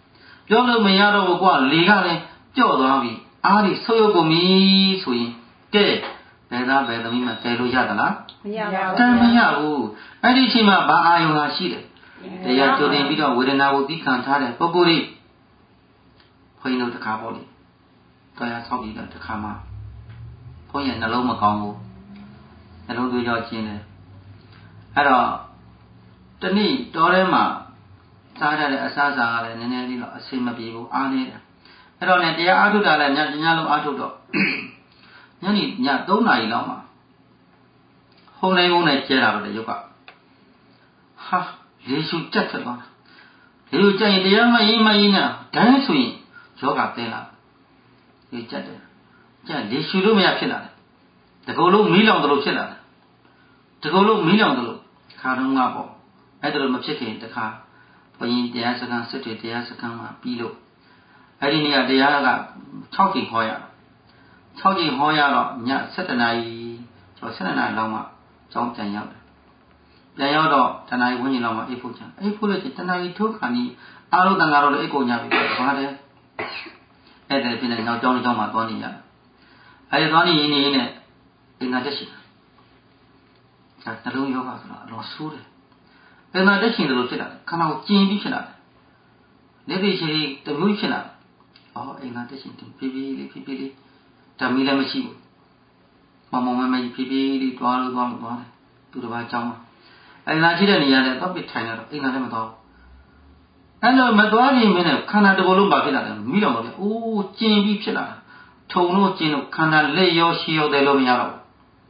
A: ပြောလို့မရတော့ဘူးကွာလေကလည်းကြော့သွားပြီအားတွေဆုပ်ယုပ်ကုန်ပြီဆိုရင်ကဲဘယ်သားဘယ်သမီးမှတဲလို့ရသလား
B: မရပါဘူး
A: တမ်းမရဘူးအဲ့ဒီအချိန်မှာဘာအာယုံဟာရှိတယ်တရားကြိုတင်ပြီးတော့ဝေဒနာကိုသိခံထားတဲ့ပုဂ္ဂိုလ်ကြီးခွင်းတို့တစ်ခါပေါ့လေတရားဆောက်ပြီးတော့တစ်ခါမှခွင်းရဲ့နှလုံးမကောင်းဘူးနှလုံးသွေးကြောချင်းတယ်အဲ့တော့တနည်းတော်ထဲမှာစားရတဲ့အစားအစာကလည်းနည်းနည်းလေးတော့အဆင်မပြေဘူးအားနေတယ်အဲ့တော့လည်းတရားအားထုတ်တာလည်းညညလုံးအားထုတ်တော့ညနေညသုံးနာရီလောက်မှာဟုံနေကုန်းနဲ့ကျဲတာပဲရုပ်ကဟာလေရှုကြက်ထွက်သွားတာလေရှုကြက်ရင်တရားမရင်မရင်နဲ့ဒန်းဆိုရင်ယောဂသင်လာလေကြက်တယ်ကြက်လေရှုလို့မရဖြစ်လာတယ်တကူလုံးမီးလောင်တယ်လို့ဖြစ်လာတယ်တကူလုံးမီးလောင်တယ်လို့ခါတော့ငါပေါ့အဲ့ဒါလို့မဖြစ်ခင်တခါဘုရင်တရားစခန်းစစ်တွေတရားစခန်းမှာပြီးလို့အဲ့ဒီနေ့ကတရားက၆ချိန်ဟောရ၆ချိန်ဟောရတော့ည၁၇နာရီကျော်၁၂နာရီလောက်မှကျောင်းပြန်ရောက်တယ်ပြန်ရောက်တော့တနာရီဝန်းကျင်လောက်မှအိပ်ဖို့ချင်အိပ်ဖို့လို့တနာရီထိုးခါနီးအားလုံးတန်ဃာတော်လည်းအိပ်ကုန်ကြပြီဘာလဲအဲ့ဒါပြင်နေနောက်ကျောင်းတစ်ကျောင်းမှာသွားနေရတယ်အဲ့ဒီသွားနေရင်းနေရင်းနဲ့အင်္ဂါတက်ရှိတာနှလုံးယောဂဆိုတော့အတော်ဆိုးတယ်အင်္ဂါတက်ရှင်တယ်လို့ဖြစ်လာတယ်ခန္ဓာကိုကျင်ပြီးဖြစ်လာတယ်လက်တွေချီတမျိုးဖြစ်လာတယ်အော်အင်္ဂါတက်ရှင်ဖြည်းဖြည်းလေးဖြည်းဖြည်းလေးဓာမီလည်းမရှိဘူးမမမမဖြည်းဖြည်းလေးတွားလို့တွားလို့တွားတယ်သူတစ်ပါးကျောင်းမှာအင်္ဂါရှိတဲ့နေရာနဲ့တော့ပြထိုင်တော့အင်္ဂါလည်းမတော်အဲ့လိုမတော်ရင်မင်းနဲ့ခန္ဓာတစ်ခုလုံးပါဖြစ်လာတယ်မိတော့တယ်အိုးကျင်ပြီးဖြစ်လာတာထုံလို့ကျင်လို့ခန္ဓာလက်ရောရှည်ရောတယ်လို့မရတော့ဘူး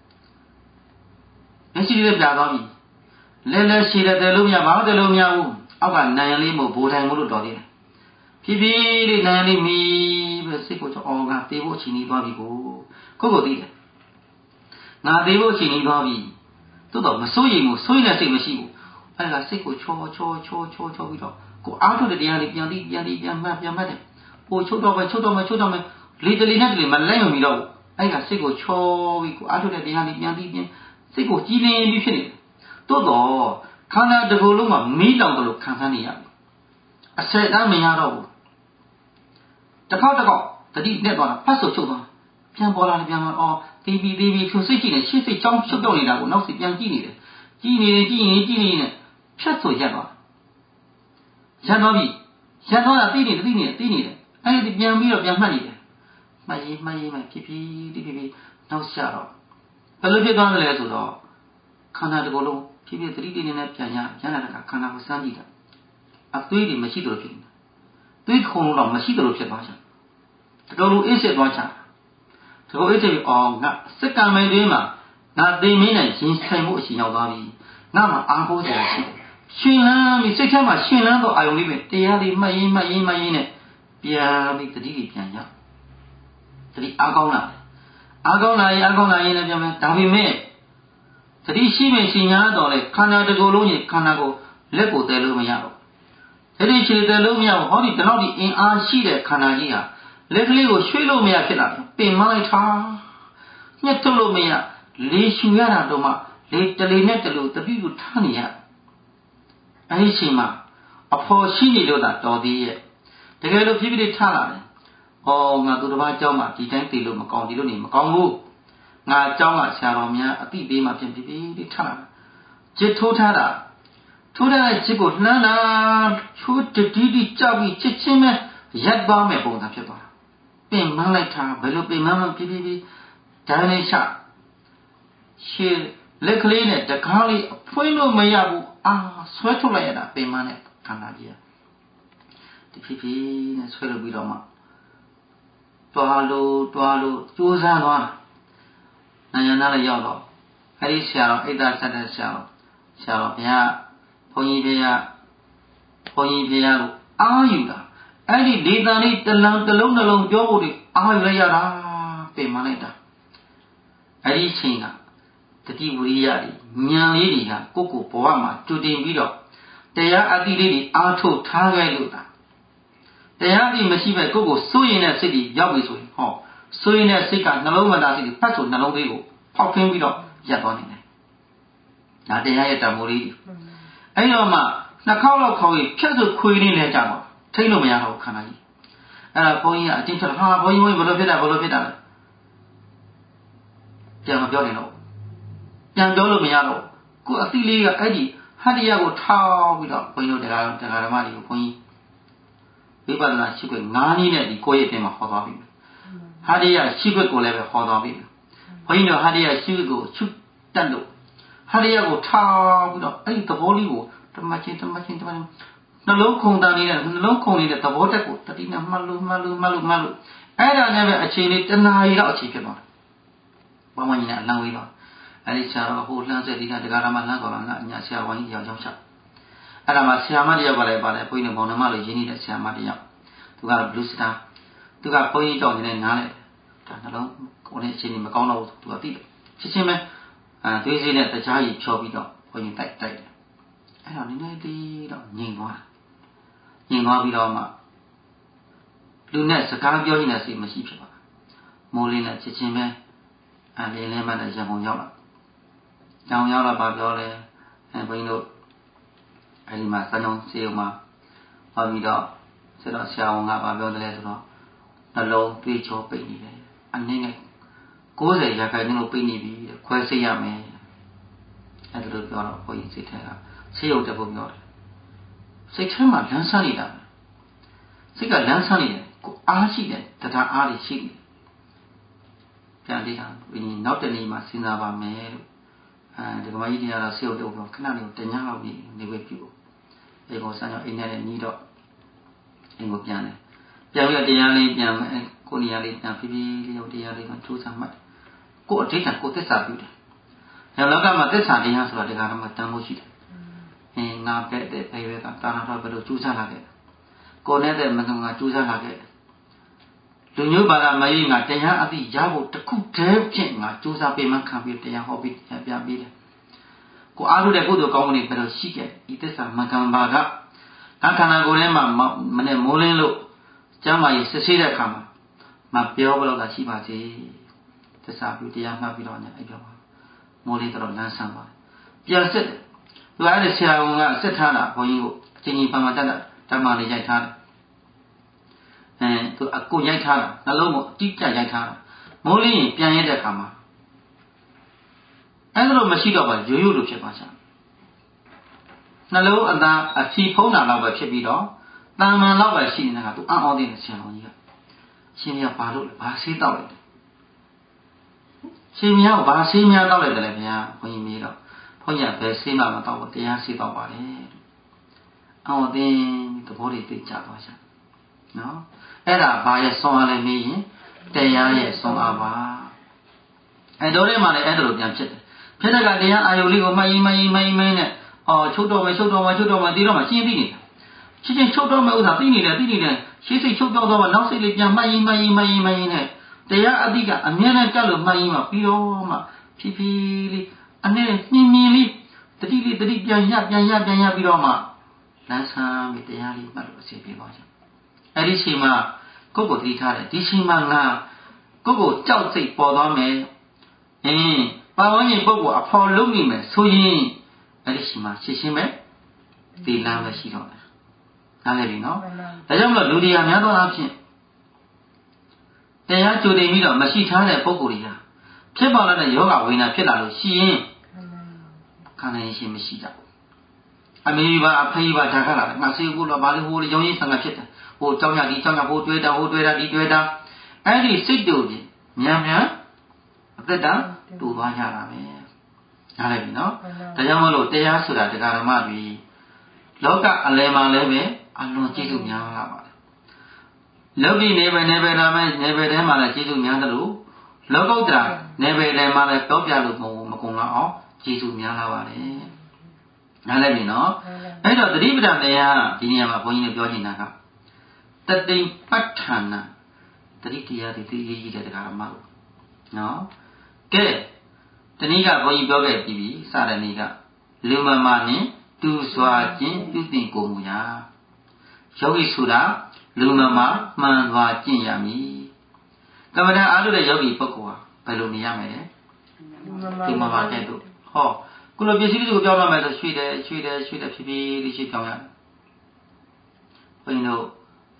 A: မျက်စိလေးပြသွားပြီလဲလဲရှည်တယ်လို့မရဘာတယ်လို့မရဘူးအောက်ကနံရလေးမို့ဘိုးထိုင်မို့လို့တော်သေးတယ်ဖြည်းဖြည်းလေးနံရလေးမီးပဲစိတ်ကိုကြောအော်ငါသေးဖို့အချိန်ကြီးသွားပြီကိုကိုကိုသိတယ်ငါသေးဖို့အချိန်ကြီးသွားပြီသို့တော့မစိုးရိမ်ဘူးစိုးရိမ်တဲ့စိတ်မရှိဘူးအဲ့ဒါစိတ်ကိုချောချောချောချောချောပြီးတော့ကိုအားထုတ်တဲ့တရားလေးပြန်ပြီးပြန်ပြီးပြန်မှတ်ပြန်မှတ်တယ်ပိုချုပ်တော့ပဲချုပ်တော့မယ်ချုပ်တော့မယ်လေတလီနဲ့တလီမလိုက်မမီတော့ဘူးအဲ့ကစိတ်ကိုချောပြီးကိုအားထုတ်တဲ့တရားလေးပြန်ပြီးပြန်စိတ်ကိုကြည်လင်ပြီးဖြစ်နေတယ်သို့တော့ခန္ဓာတစ်ခုလုံးမှာမီးလောင်တယ်လို့ခံစားနေရပြီအစက်တမ်းမရတော့ဘူးတစ်ခေါက်တစ်ခေါက်တတိနဲ့သွားတာဖတ်ဆိုချုပ်သွားပြန်ပေါ်လာတယ်ပြန်ပေါ်အော်တီဗီတီဗီဖြူစိတ်ကြည့်နေရှေ့စိတ်ကြောင်းချုပ်တော့နေတာကိုနောက်စိတ်ပြန်ကြည့်နေတယ်ကြည့်နေတယ်ကြည့်နေကြည့်နေနဲ့ဖြတ်ဆိုရက်သွားရန်တော့ပြီရန်တော့တာသိနေတယ်သိနေတယ်သိနေတယ်အဲ့ဒီပြန်ပြီးတော့ပြန်မှတ်နေတယ်မှတ်ရေးမှတ်ရေးမှဖြည်းဖြည်းဖြည်းဖြည်းနောက်ကျတော့ဘယ်လိုဖြစ်သွားသလဲဆိုတော့ခန္ဓာတစ်ခုလုံးဖြည်းဖြည်းသတိတည်နေနဲ့ပြန်ရရလာတဲ့အခါခန္ဓာကိုစမ်းကြည့်တာအသွေးတွေမရှိသလိုဖြစ်နေတယ်သွေးခုံလုံးတော့မရှိသလိုဖြစ်သွားချင်တတော်လုံးအေးစစ်သွားချင်တတော်အေးစစ်အောင်ငါစက္ကန့်ပိုင်းတွင်းမှာငါသိမင်းနဲ့ရင်ဆိုင်မှုအချိန်ရောက်သွားပြီငါမှအားကိုးစရာရှိတယ်ရှင်လန်းပြီးစိတ်ထဲမှာရှင်လန်းသောအာယုံလေးပဲတရားလေးမှတ်ရင်းမှတ်ရင်းမှတ်ရင်းနဲ့ပြန်ပြီးတတိတွေပြန်ရတတိအားကောင်းလာအားကောင်းလာရင်အားကောင်းလာရင်လည်းပြန်မယ်ဒါပေမဲ့တတိရှိမယ်ရှင်ညာတော့လေခန္ဓာတစ်ခုလုံးကြီးခန္ဓာကိုလက်ကိုတဲလို့မရတော့တတိခြေတဲလို့မရဘူးဟောဒီဒီလောက်ဒီအင်အားရှိတဲ့ခန္ဓာကြီးဟာလက်ကလေးကိုရွှေ့လို့မရဖြစ်လာတယ်ပင်မလိုက်ထားညှက်ထုတ်လို့မရလေရှူရတာတော့မှလေတလေနဲ့တလူတပိကိုထားနေရအဲ့ဒီချိန်မှာအဖော်ရှိနေလို့သာတော်သေးရဲ့တကယ်လို့ဖြည်းဖြည်းထားလာတယ်။အော်ငါသူတစ်ပါးအကြောင်းမှာဒီတိုင်းသိလို့မကောင်းဒီလိုနေမကောင်းဘူး။ငါအကြောင်းကဆရာတော်များအတိပေးမှပြင်ဖြည်းဖြည်းထားလာ။จิตထိုးထားတာထိုးထားတဲ့จิตကိုနှမ်းတာချိုးတတိတိကြောက်ပြီးချက်ချင်းပဲရက်သွားမယ်ပုံစံဖြစ်သွားတာ။ပင်မလိုက်တာဘယ်လိုပင်မမှဖြည်းဖြည်းဖြည်းဒိုင်းလေးချရှေ့လက်ကလေးနဲ့တကားလေးဖွင့်လို့မရဘူးအာဆွဲထုတ်လိုက်ရတာပင်မနဲ့ခန္ဓာကြီးอ่ะတဖြည်းဖြည်းနဲ့ဆွဲလို့ပြီးတော့မှတွားလို့တွားလို့ကြိုးစားသွားတာနိုင်ငံသားလည်းရောက်တော့အဲ့ဒီဆရာတော်အိတ်သားဆက်တဲ့ဆရာတော်ဆရာတော်ဘုရားဘုန်းကြီးဘုရားဘုန်းကြီးဘုရားကိုအားယူတာအဲ့ဒီဒေသလေးတလံတစ်လုံးနှလုံးပြောဖို့ဒီအားယူလိုက်ရတာပင်မလိုက်တာအဲ့ဒီချိန်ကတတိဝရိယတွေဉာဏ်လေးတွေကကိုယ့်ကိုယ်ဘဝမှာတူတင်ပြီးတော့တရားအတိလေးတွေအားထုတ်ထားခဲ့လို့တာတရားအတိမရှိပဲကိုယ့်ကိုစိုးရင်တဲ့စိတ်ကြီးရောက်ပြီဆိုရင်ဟောစိုးရင်တဲ့စိတ်ကနှလုံးမသားစိတ်ကိုဖတ်ဆိုနှလုံးသေးကိုဖောက်ခင်းပြီးတော့ရပ်သွားနေတယ်။ဒါတရားရဲ့တမိုးလေးအဲ့တော့မှနှစ်ခေါက်လောက်ခေါ်ပြီးဖြတ်ဆိုခွေးနေလဲကြတော့ထိတ်လို့မရတော့ခန္ဓာကြီးအဲ့ဒါဘုန်းကြီးကအတင်းချက်ဟာဘုန်းကြီးဘယ်လိုဖြစ်တာဘယ်လိုဖြစ်တာလဲပြန်မပြောနိုင်တော့ပြန်ပြောလို့မရတော့ကိုအသိလေးကအဲ့ဒီဟတ္တရားကိုထောက်ပြီးတော့ဘုန်းကြီးတို့တရားတရားဓမ္မတွေကိုဘုန်းကြီးဝိပဿနာရှိခွင့်၅နည်းနဲ့ဒီကိုယ့်ရဲ့အပြင်မှာဟောသွားပြီဟတ္တရားရှိခွင့်ကိုလည်းပဲဟောသွားပြီဘုန်းကြီးတို့ဟတ္တရားရှိခွင့်ကိုချုပ်တတ်လို့ဟတ္တရားကိုထောက်ပြီးတော့အဲ့ဒီသဘောလေးကိုဓမ္မချင်းဓမ္မချင်းဓမ္မချင်းနှလုံးခုန်တန်းနေတဲ့နှလုံးခုန်နေတဲ့သဘောတက်ကိုတတိနဲ့မှတ်လို့မှတ်လို့မှတ်လို့မှတ်လို့အဲ့ဒါနဲ့ပဲအချိန်လေးတနာရီလောက်အချိန်ဖြစ်သွားတယ်။ဘာမှညီနဲ့အလံဝေးတော့အဲ့ဒီဆရာတော်ဟိုလှမ်းဆက်ဒီကဒကာရမလှမ်းခေါ်လာအညာဆရာဝန်ကြီးတယောက်ကြောင့်ချက်အဲ့ဒါမှဆရာမတယောက်ကလည်းပါတယ်ဘုန်းကြီးတို့ဘောင်နှမလို့ရင်းနေတဲ့ဆရာမတယောက်သူကတော့ဘလူးစတာသူကဘုန်းကြီးကြောင့်နေနားလဲဒါနှလုံးကိုယ်နဲ့အချိန်ကြီးမကောင်းတော့ဘူးသူကသိတယ်ချက်ချင်းပဲအဲသွေးစည်းနဲ့တခြားကြီးဖြောပြီးတော့ဘုန်းကြီးတိုက်တိုက်တယ်အဲ့တော့နည်းနည်းလေးတော့ငြိမ်သွားငြိမ်သွားပြီးတော့မှလူနဲ့စကားပြောနေတဲ့စိတ်မရှိဖြစ်ပါမိုးလေးနဲ့ချက်ချင်းပဲအဲလေးလေးမှတ်တဲ့ရံကုန်ရောက်လာကြောင်ရောက်လာပါပြောလဲအဲဘုန်းကြီးတို့အဲဒီမှာစံတော်စေုံမှာဟောပြီးတော့ဆိုတော့ဆရာဝန်ကပါပြောတယ်လဲဆိုတော့နှလုံးသွေးကြောပိတ်နေတယ်အနည်းငယ်၉၀ရာခိုင်နှုန်းပိတ်နေပြီခွဲစိတ်ရမယ်အဲ့ဒါလိုပြောတော့ဘုန်းကြီးစိတ်ထဲကဆေးရုံတက်ဖို့ပြောတယ်စိတ်ထဲမှာလန်းဆန်းနေတာစိတ်ကလန်းဆန်းနေတယ်ကိုအားရှိတယ်တရားအားတွေရှိတယ်ပြန်လေးဟာဘုရင်နောက်တနေ့မှစဉ်းစားပါမယ်လို့အဲဒီကမကြီးတရားတော့ဆေးရုံတက်ဖို့ခဏလေးတညလောက်ပြီးနေဝေပြုအေကိုဆန်းရောက်အိမ်ထဲနဲ့ညီတော့အိမ်ကိုပြန်တယ်ပြန်ပြီးတရားလေးပြန်ကိုနေရာလေးပြန်ဖြည်းဖြည်းလေးရောက်တရားလေးကထိုးစားမှတ်ကိုအဋ္ဌကကိုသစ္စာပြုတယ်။လောကမှာသစ္စာတရားဆိုတာဒီကရမတန်ဖို့ရှိတယ်။အင်းငါပဲတဲ့ဘယ်ဘက်ကတာနာတော့ဘယ်လိုကျူးစားလာခဲ့။ကိုနဲ့တဲ့မကငါကျူးစားလာခဲ့။လူမျိုးဘာသာမကြီးငါတရားအသိရဖို့တခုတည်းဖြင့်ငါကျူးစားပေးမှခံပြီးတရားဟောပြီးပြပေးတယ်။ကိုအားထုတ်တဲ့ကုသိုလ်ကောင်းမှုတွေဘယ်လိုရှိခဲ့။ဒီသစ္စာမကံဘာကငါခန္ဓာကိုယ်ထဲမှာမနဲ့မိုးလင်းလို့ကျမ်းမာရေးစစ်ဆေးတဲ့အခါမှာမပြောဘလို့သာရှိပါစေ။သစ္စာပြုတရားမှတ်ပြီးတော့ညအဲ့ပြောပါမိုးလေးတော့လမ်းဆန်းပါပြန်စစ်တယ်သူအဲ့ဒီဆရာဝန်ကစစ်ထားတာဘုန်းကြီးကိုအချင်းကြီးပမာတတ်တာဓမ္မလေးရိုက်ထားတယ်အဲသူအကိုရိုက်ထားတာနှလုံးကိုအတိအကျရိုက်ထားတာမိုးလေးရင်ပြန်ရတဲ့အခါမှာအဲ့ဒါလိုမရှိတော့ပါရိုးရိုးလိုဖြစ်သွားချာနှလုံးအသာအဖြီဖုံးတာတော့ပဲဖြစ်ပြီးတော့တာမန်တော့ပဲရှိနေတာကသူအံ့ဩတဲ့ဆရာဝန်ကြီးကရှင်ရပါလို့ဘာဆေးတောက်လိုက်တယ်ရှင်များဘာဆေးများတောက်လိုက်တယ်လဲဗျာဘုန်းကြီးမေးတော့ဘုန်းကြီးဘယ်ဆေးမှမတောက်ဘူးတရားဆေးတောက်ပါတယ်အော်တင်သဘောတွေသိကြသွားချာနော်အဲ့ဒါဘာရဲ့ဆွမ်းအားလဲမေးရင်တရားရဲ့ဆွမ်းအားပါအဲ့တော့လည်းမှလည်းအဲ့ဒါလိုပြန်ဖြစ်တယ်ဖြစ်တဲ့ကတရားအာယုလေးကိုမှတ်ရင်မှတ်ရင်မှတ်ရင်နဲ့အော်ချုပ်တော့မယ်ချုပ်တော့မယ်ချုပ်တော့မယ်ဒီတော့မှရှင်းသိနေတာချင်းချင်းချုပ်တော့မယ်ဥစ္စာသိနေတယ်သိနေတယ်ရှေးစိတ်ချုပ်တော့တော့နောက်စိတ်လေးပြန်မှတ်ရင်မှတ်ရင်မှတ်ရင်မှတ်ရင်နဲ့တရားအတိကအမြဲတမ်းကြက်လို့မှတ်ရင်မှပြီးတော့မှဖြည်းဖြည်းလေးအနေမြင်မြင်လေးတတိလေးတတိပြန်ရပြန်ရပြန်ရပြီးတော့မှလမ်းဆန်းပြီးတရားလေးမှတ်လို့အစီပြေသွားကြအဲ့ဒီချိန်မှာကိုယ့်ကိုယ်သတိထားတယ်ဒီချိန်မှာငါကိုယ့်ကိုကြောက်စိတ်ပေါ်သွားမယ်အင်းပါဝန်းကျင်ပုဂ္ဂိုလ်အဖော်လုံးမိမယ်ဆိုရင်အဲ့ဒီချိန်မှာရှင်းရှင်းပဲဒီလမ်းပဲရှိတော့တယ်နားလည်ပြီနော်ဒါကြောင့်မလို့လူတွေကများသောအားဖြင့်တရားကြိုတင်ပြီးတော့မရှိထားတဲ့ပုံကိုယ်တွေဟာဖြစ်ပေါ်လာတဲ့ယောဂဝိညာဉ်ဖြစ်လာလို့ရှိရင်ခံနိုင်ရှင်မရှိကြဘူးအမေပါအဖေပါဓာတ်ခတ်လာတယ်ငါစေဖို့တော့ဘာလို့ဟိုရောင်းရင်းဆံကဖြစ်တယ်ဟိုကြောင်းရဒီကြောင်းရဟိုတွေးတာဟိုတွေးတာဒီတွေးတာအဲ့ဒီစိတ်တူကြီးမြန်မြန်အသက်တာတူသွားကြတာပဲနားလည်ပြီနော်ဒါကြောင့်မလို့တရားဆိုတာတရားဓမ္မတွေလောကအလယ်မှာလည်းပဲအလွန်ကျေးဇူးများလာပါတယ်လောကီနေပဲနေပဲနာမဲနေပဲထဲမှာလည်းကျေးဇူးများတယ်လို့လောကုတ္တရာနေပဲထဲမှာလည်းတောပြလို့မမကုံလောက်အောင်ကျေးဇူးများလာပါတယ်နားလည်ပြီနော်အဲ့တော့သတိပဋ္ဌာန်တရားဒီနေရာမှာဘုန်းကြီးတို့ပြောချင်တာကတတိပဋ္ဌာနာတတိတရားတွေသိရေးကြီးတဲ့တရားမှာနော်ကဲဒီနေ့ကဘုန်းကြီးပြောခဲ့ပြီးပြီစတဲ့နေ့ကလူမမနဲ့တူစွာခြင်းပြုတင်ကိုမူရာယောဂီဆိုတာလူမမမှန်စွာကျင့်ရမည်ကမ္မဋ္ဌာန်းအားထုတ်တဲ့ယောဂီပုဂ္ဂိုလ်ဟာဘယ်လိုနေရမလဲလူမမကဲ့သို့ဟောကုလိုပစ္စည်းတွေကိုပြောင်းရမယ်ဆိုရွှေ့တယ်ရွှေ့တယ်ရွှေ့တယ်ဖြည်းဖြည်းလေးရွှေ့ပြောင်းရတယ်ဘုန်းကြီးတို့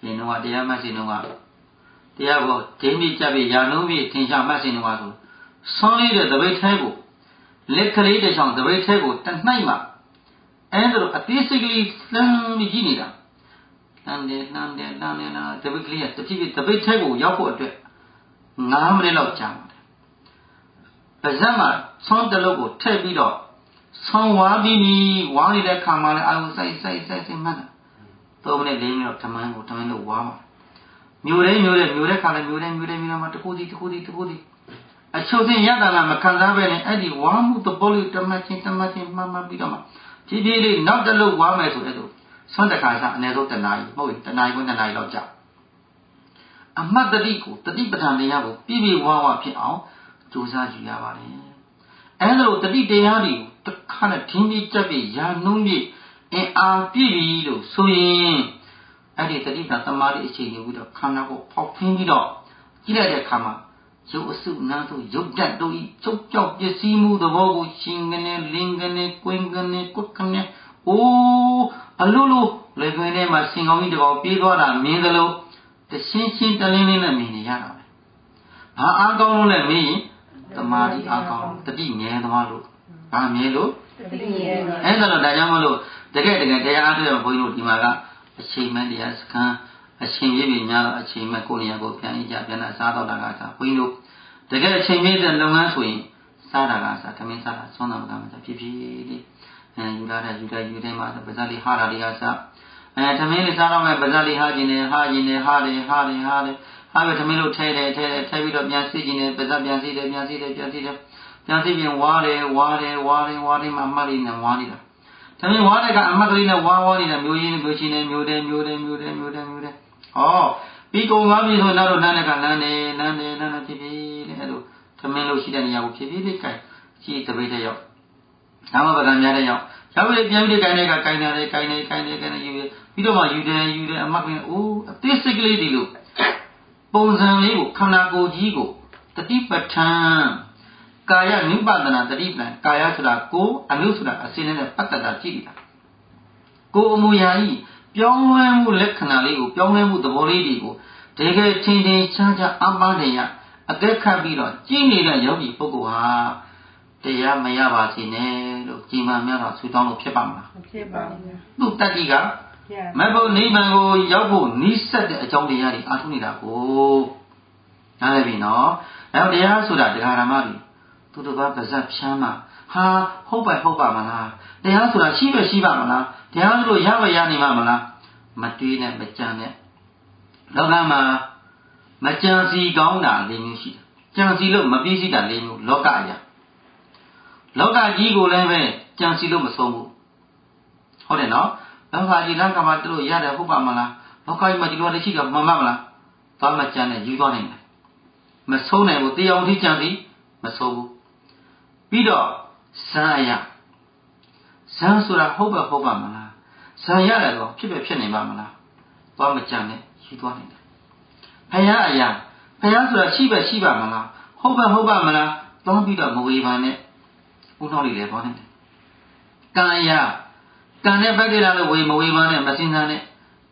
A: ရင်တော့တရားမှတ်စဉ်တော့တရားကိုဒိမ့်ပြီးကြပ်ပြီးရာနှုံးပြီးထင်ရှားမှတ်စဉ်တော့ဆိုဆွမ်းလေးတဲ့တပိတ်ထဲကိုလက်ကလေးတစ်ချောင်းတပိတ်ထဲကိုတနှိုက်မှအဲဒါလိုအသေးစိတ်ကလေးလှမ်းပြီးကြည့်နေတာလမ်းတယ်လမ်းတယ်လမ်းတယ်လမ်းတပိတ်ကလေးကတဖြည်းဖြည်းတပိတ်ထဲကိုရောက်ဖို့အတွက်ငါးမိနစ်လောက်ကြာပါတယ်ပါဇက်မှာဆွမ်းတလုံးကိုထည့်ပြီးတော့ဆွမ်းဝါပြီးပြီးဝါနေတဲ့ခါမှလည်းအာရုံစိုက်စိုက်စိုက်စိုက်မှတ်တာသုံးမိနစ်လေးမိနစ်တော့ဓမ္မန်ကိုဓမ္မန်လို့ဝါမှာမျိုးတဲ့မျိုးတဲ့မျိုးတဲ့ခါလည်းမျိုးတဲ့မျိုးတဲ့မျိုးတဲ့မှာတခုစီတခုစီတခုစီအချုပ်စင်ရတာလားမခံစားပဲနဲ့အဲ့ဒီဝါမှုတပေါ်လေးတမချင်းတမချင်းမှမှပြီးတော့မှဖြည်းဖြည်းလေးနောက်တစ်လုံးဝါမယ်ဆိုအဲ့လိုဆွမ်းတခါစားအနည်းဆုံးတနာရီမဟုတ်ဘူးတနာရီကိုနှစ်နာရီလောက်ကြာအမှတ်တတိကိုတတိပဋ္ဌာန်တရားကိုပြည့်ပြည့်ဝဝဖြစ်အောင်ကြိုးစားကြည့်ရပါတယ်အဲ့ဒါလိုတတိတရားတွေကိုတစ်ခါနဲ့ထင်းပြီးကြက်ပြီးရာနှုံးပြီးအင်အားပြည့်ပြီလို့ဆိုရင်အဲ့ဒီတတိပဋ္ဌာန်သမာဓိအခြေအနေပြီးတော့ခန္ဓာကိုဖောက်ဖင်းပြီးတော့ကြည့်လိုက်တဲ့အခါမှာရုပ်အစုနာဆိုရုပ်တတ်တို့ဤချုပ်ကြောက်ပစ္စည်းမှုသဘောကိုရှင်ကနေလင်းကနေကွင်းကနေကွက်ကနေအိုးအလိုလိုလေခွင်းထဲမှာရှင်ကောင်းကြီးတကောင်ပြေးသွားတာမြင်သလိုတရှင်းရှင်းတလင်းလင်းနဲ့မြင်နေရတာပဲဘာအားကောင်းလို့လဲမင်းသမာဓိအားကောင်းတတိမြဲသွားလို့ဘာမြဲလို့တတိမြဲသွားအဲ့ဒါတော့ဒါကြောင့်မလို့တကယ်တကယ်တရားအားထုတ်ရဘုန်းကြီးတို့ဒီမှာကအချိန်မဲ့တရားစခန်းအချိန်ပြည့်ပြည့်များတော့အချိန်မဲ့ကိုယ်နေရာကိုပြန်ကြပြန်လာစားတော့တာကသာဘုန်းကြီးတို့တကယ်အချိန်ပြည့်တဲ့လုပ်ငန်းဆိုရင်စားတာကစားသမင်းစားတာဆွမ်းတော်ကမှဖြည်းဖြည်းလေးအဲယူလာတဲ့ယူတဲ့ယူတဲ့မှာပါဇက်လေးဟာတာလေးကစားအဲသမင်းလေးစားတော့မဲ့ပါဇက်လေးဟာခြင်းနဲ့ဟာခြင်းနဲ့ဟာတယ်ဟာတယ်ဟာတယ်ဟာပဲသမင်းလို့ထဲတယ်ထဲတယ်ထဲပြီးတော့ပြန်စီခြင်းနဲ့ပါဇက်ပြန်စီတယ်ပြန်စီတယ်ပြန်စီတယ်ပြန်စီပြန်ဝါတယ်ဝါတယ်ဝါတယ်ဝါတယ်မှအမှတ်လေးနဲ့ဝါနေတာသမင်းဝါတဲ့ကအမှတ်ကလေးနဲ့ဝါဝါနေတာမျိုးရင်းမျိုးချင်းနဲ့မျိုးတယ်မျိုးတယ်မျိုးတယ်မျိုးတယ်မျိုးတယ်ဟောပြီးကုန်သွားပြီဆိုတော့တော့လမ်းတဲ့ကလမ်းတယ်လမ်းတယ်လမ်းတယ်ဖြစ်ဖြစ်လေအဲ့လိုသမင်းလို့ရှိတဲ့နေရာကိုဖြစ်ဖြစ်လေးကြိုက်ကြည့်တပိတ်တဲ့ရောက်ဒါမှပကံများတဲ့ရောက်ရောက်ပြီးပြန်ပြီးကြိုင်တဲ့ကကြိုင်တယ်ကြိုင်တယ်ကြိုင်တယ်ကြိုင်တယ်ယူပြီးတော့မှယူတယ်ယူတယ်အမှတ်ကလေးအိုးအသေးစိတ်ကလေးဒီလိုပုံစံလေးကိုခန္ဓာကိုယ်ကြီးကိုတတိပဋ္ဌာန်ကာယနိပဒနာတတိပံကာယဆိုတာကိုယ်အနုဆိုတာအစင်းနဲ့ပတ်သက်တာကြည့်နေတာကိုယ်အမူအရာကြီးပြောင်းလဲမှုလက္ခဏာလေးကိုပြောင်းလဲမှုသဘောလေးတွေကိုတကယ်ထင်ထင်ရှားရှားအပန်းတင်ရအသက်ခတ်ပြီးတော့ကြည်နေတဲ့ယောဂီပုဂ္ဂိုလ်ဟာတရားမရပါစေနဲ့လို့ကြည်မှန်များတော့ဆူတောင်းလို့ဖြစ်ပါမလားမဖြစ်ပါဘူးသူတတ္တိကမဘုံနိဗ္ဗာန်ကိုရောက်ဖို့နိစ္စတဲ့အကြောင်းတရားတွေအားထုတ်နေတာကိုနားလည်ပြီနော်အဲတရားဆိုတာတရားဓမ္မတွေသူတို့ကပါဇက်ဖြန်းမှာဟာဟုတ်ပါဟုတ်ပါမလားတရားဆိုတာရှိပဲရှိပါမလားတရားဆိုလို့ရပါရနေမှာမလားမတွေးနဲ့မကြံနဲ့လောကမှာမကြံစီကောင်းတာ၄မျိုးရှိတယ်ကြံစီလို့မပြည့်စည်တာ၄မျိုးလောကအရာလောကကြီးကိုလည်းပဲကြံစီလို့မဆုံးဘူးဟုတ်တယ်နော်လောကကြီးလမ်းကမှာတို့ရတယ်ဟုတ်ပါမလားလောကကြီးမှာဒီလိုလည်းရှိတော့မှန်ပါမလားသွားမကြံနဲ့ယူသွားနိုင်တယ်မဆုံးနိုင်ဘူးတရားအောင်ထိကြံစီမဆုံးဘူးပြီးတော့ဇံအရာဇံဆိုတာဟုတ်ပါဟုတ်ပါမလားဇံရတယ်တော့ဖြစ်ပဲဖြစ်နေပါမလားသွားမကြံနဲ့ယူသွားနိုင်တယ်ဖယားအရာဖယားဆိုတာရှိပဲရှိပါမလားဟုတ်ပါဟုတ်ပါမလားသွားပြီးတော့မဝေပါနဲ့ဦးနှောက်လေးလည်းသွားနိုင်တယ်ကံအရာကံနဲ့ပတ်သက်လာလို့ဝေမဝေပါနဲ့မစင်စားနဲ့ဩ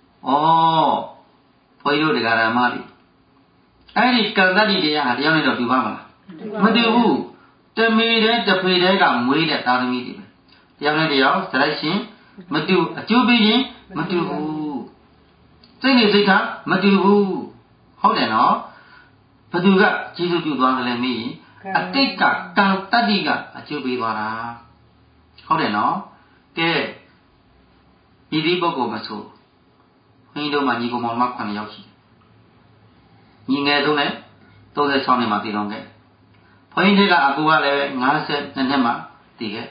A: ဘုန်းကြီးတို့တရားဓမ္မတွေအဲ့ဒီကံတတ္တိတရားဟာတရားနဲ့တော့တူပါမလားမတူဘူးတမေတဲ့တဖေတဲ့ကမွေးတဲ့သာသမီတွေပဲတရားနဲ့တရားစရိုက်ရှင်မတူအကျိုးပေးခြင်းမတူဘူးစိတ်နဲ့စိတ်ထားမတူဘူးဟုတ်တယ်နော်ဘသူကကျေးဇူးပြုသွားတယ်လဲမေးရင်အတိတ်ကကံတတ္တိကအကျိုးပေးသွားတာဟုတ်တယ်နော်ကဲဒီဒီပုဂ္ဂိုလ်မဆိုဘုန်းကြီးတို့မှာညီကောင်မောင်မခုနှစ်ယောက်ရှိညီငယ်ဆုံးနဲ့သုံးဆယ်ခြောက်နှစ်မှာတည်တော်ခဲ့ဘုန်းကြီးတွေကအကူကလည်းငါးဆယ်နှစ်မှာတည်ခဲ့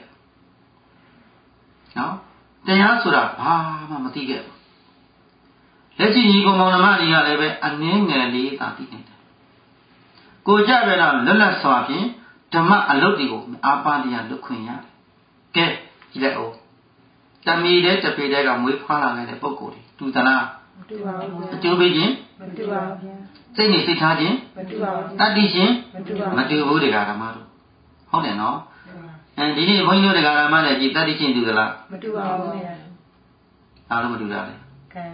A: နော်တရားဆိုတာဘာမှမသိခဲ့ဘူးလက်ရှိညီကောင်မောင်နှမတွေကလည်းပဲအနည်းငယ်လေးသာသိနေတယ်ကိုကြပဲတော့လွတ်လပ်စွာဖြင့်ဓမ္မအလုပ်တွေကိုအာပါတရားလုပ်ခွင့်ရတယ်ကဲကြည့်လိုက်အောင်တမီတဲ့တပေတဲ့ကမွေးဖွားလာခဲ့တဲ့ပုဂ္ဂိုလ်တွေတူသလားမတူပါဘူးအကျိုးပေးခြင်းမတူပါဘူးစိတ်နဲ့စိတ်ထားခြင်းမတူပါဘူးတတ္တိခြင်းမတူဘူးတရားဓမ္မတို့ဟုတ်တယ်နော်အဲဒီနေ့ဘုန်းကြီးတို့တရားဓမ္မနဲ့ကြည်တတ္တိခြင်းတူသလားမတူပါဘူးဗျာအားလုံးမတူတာလေကဲ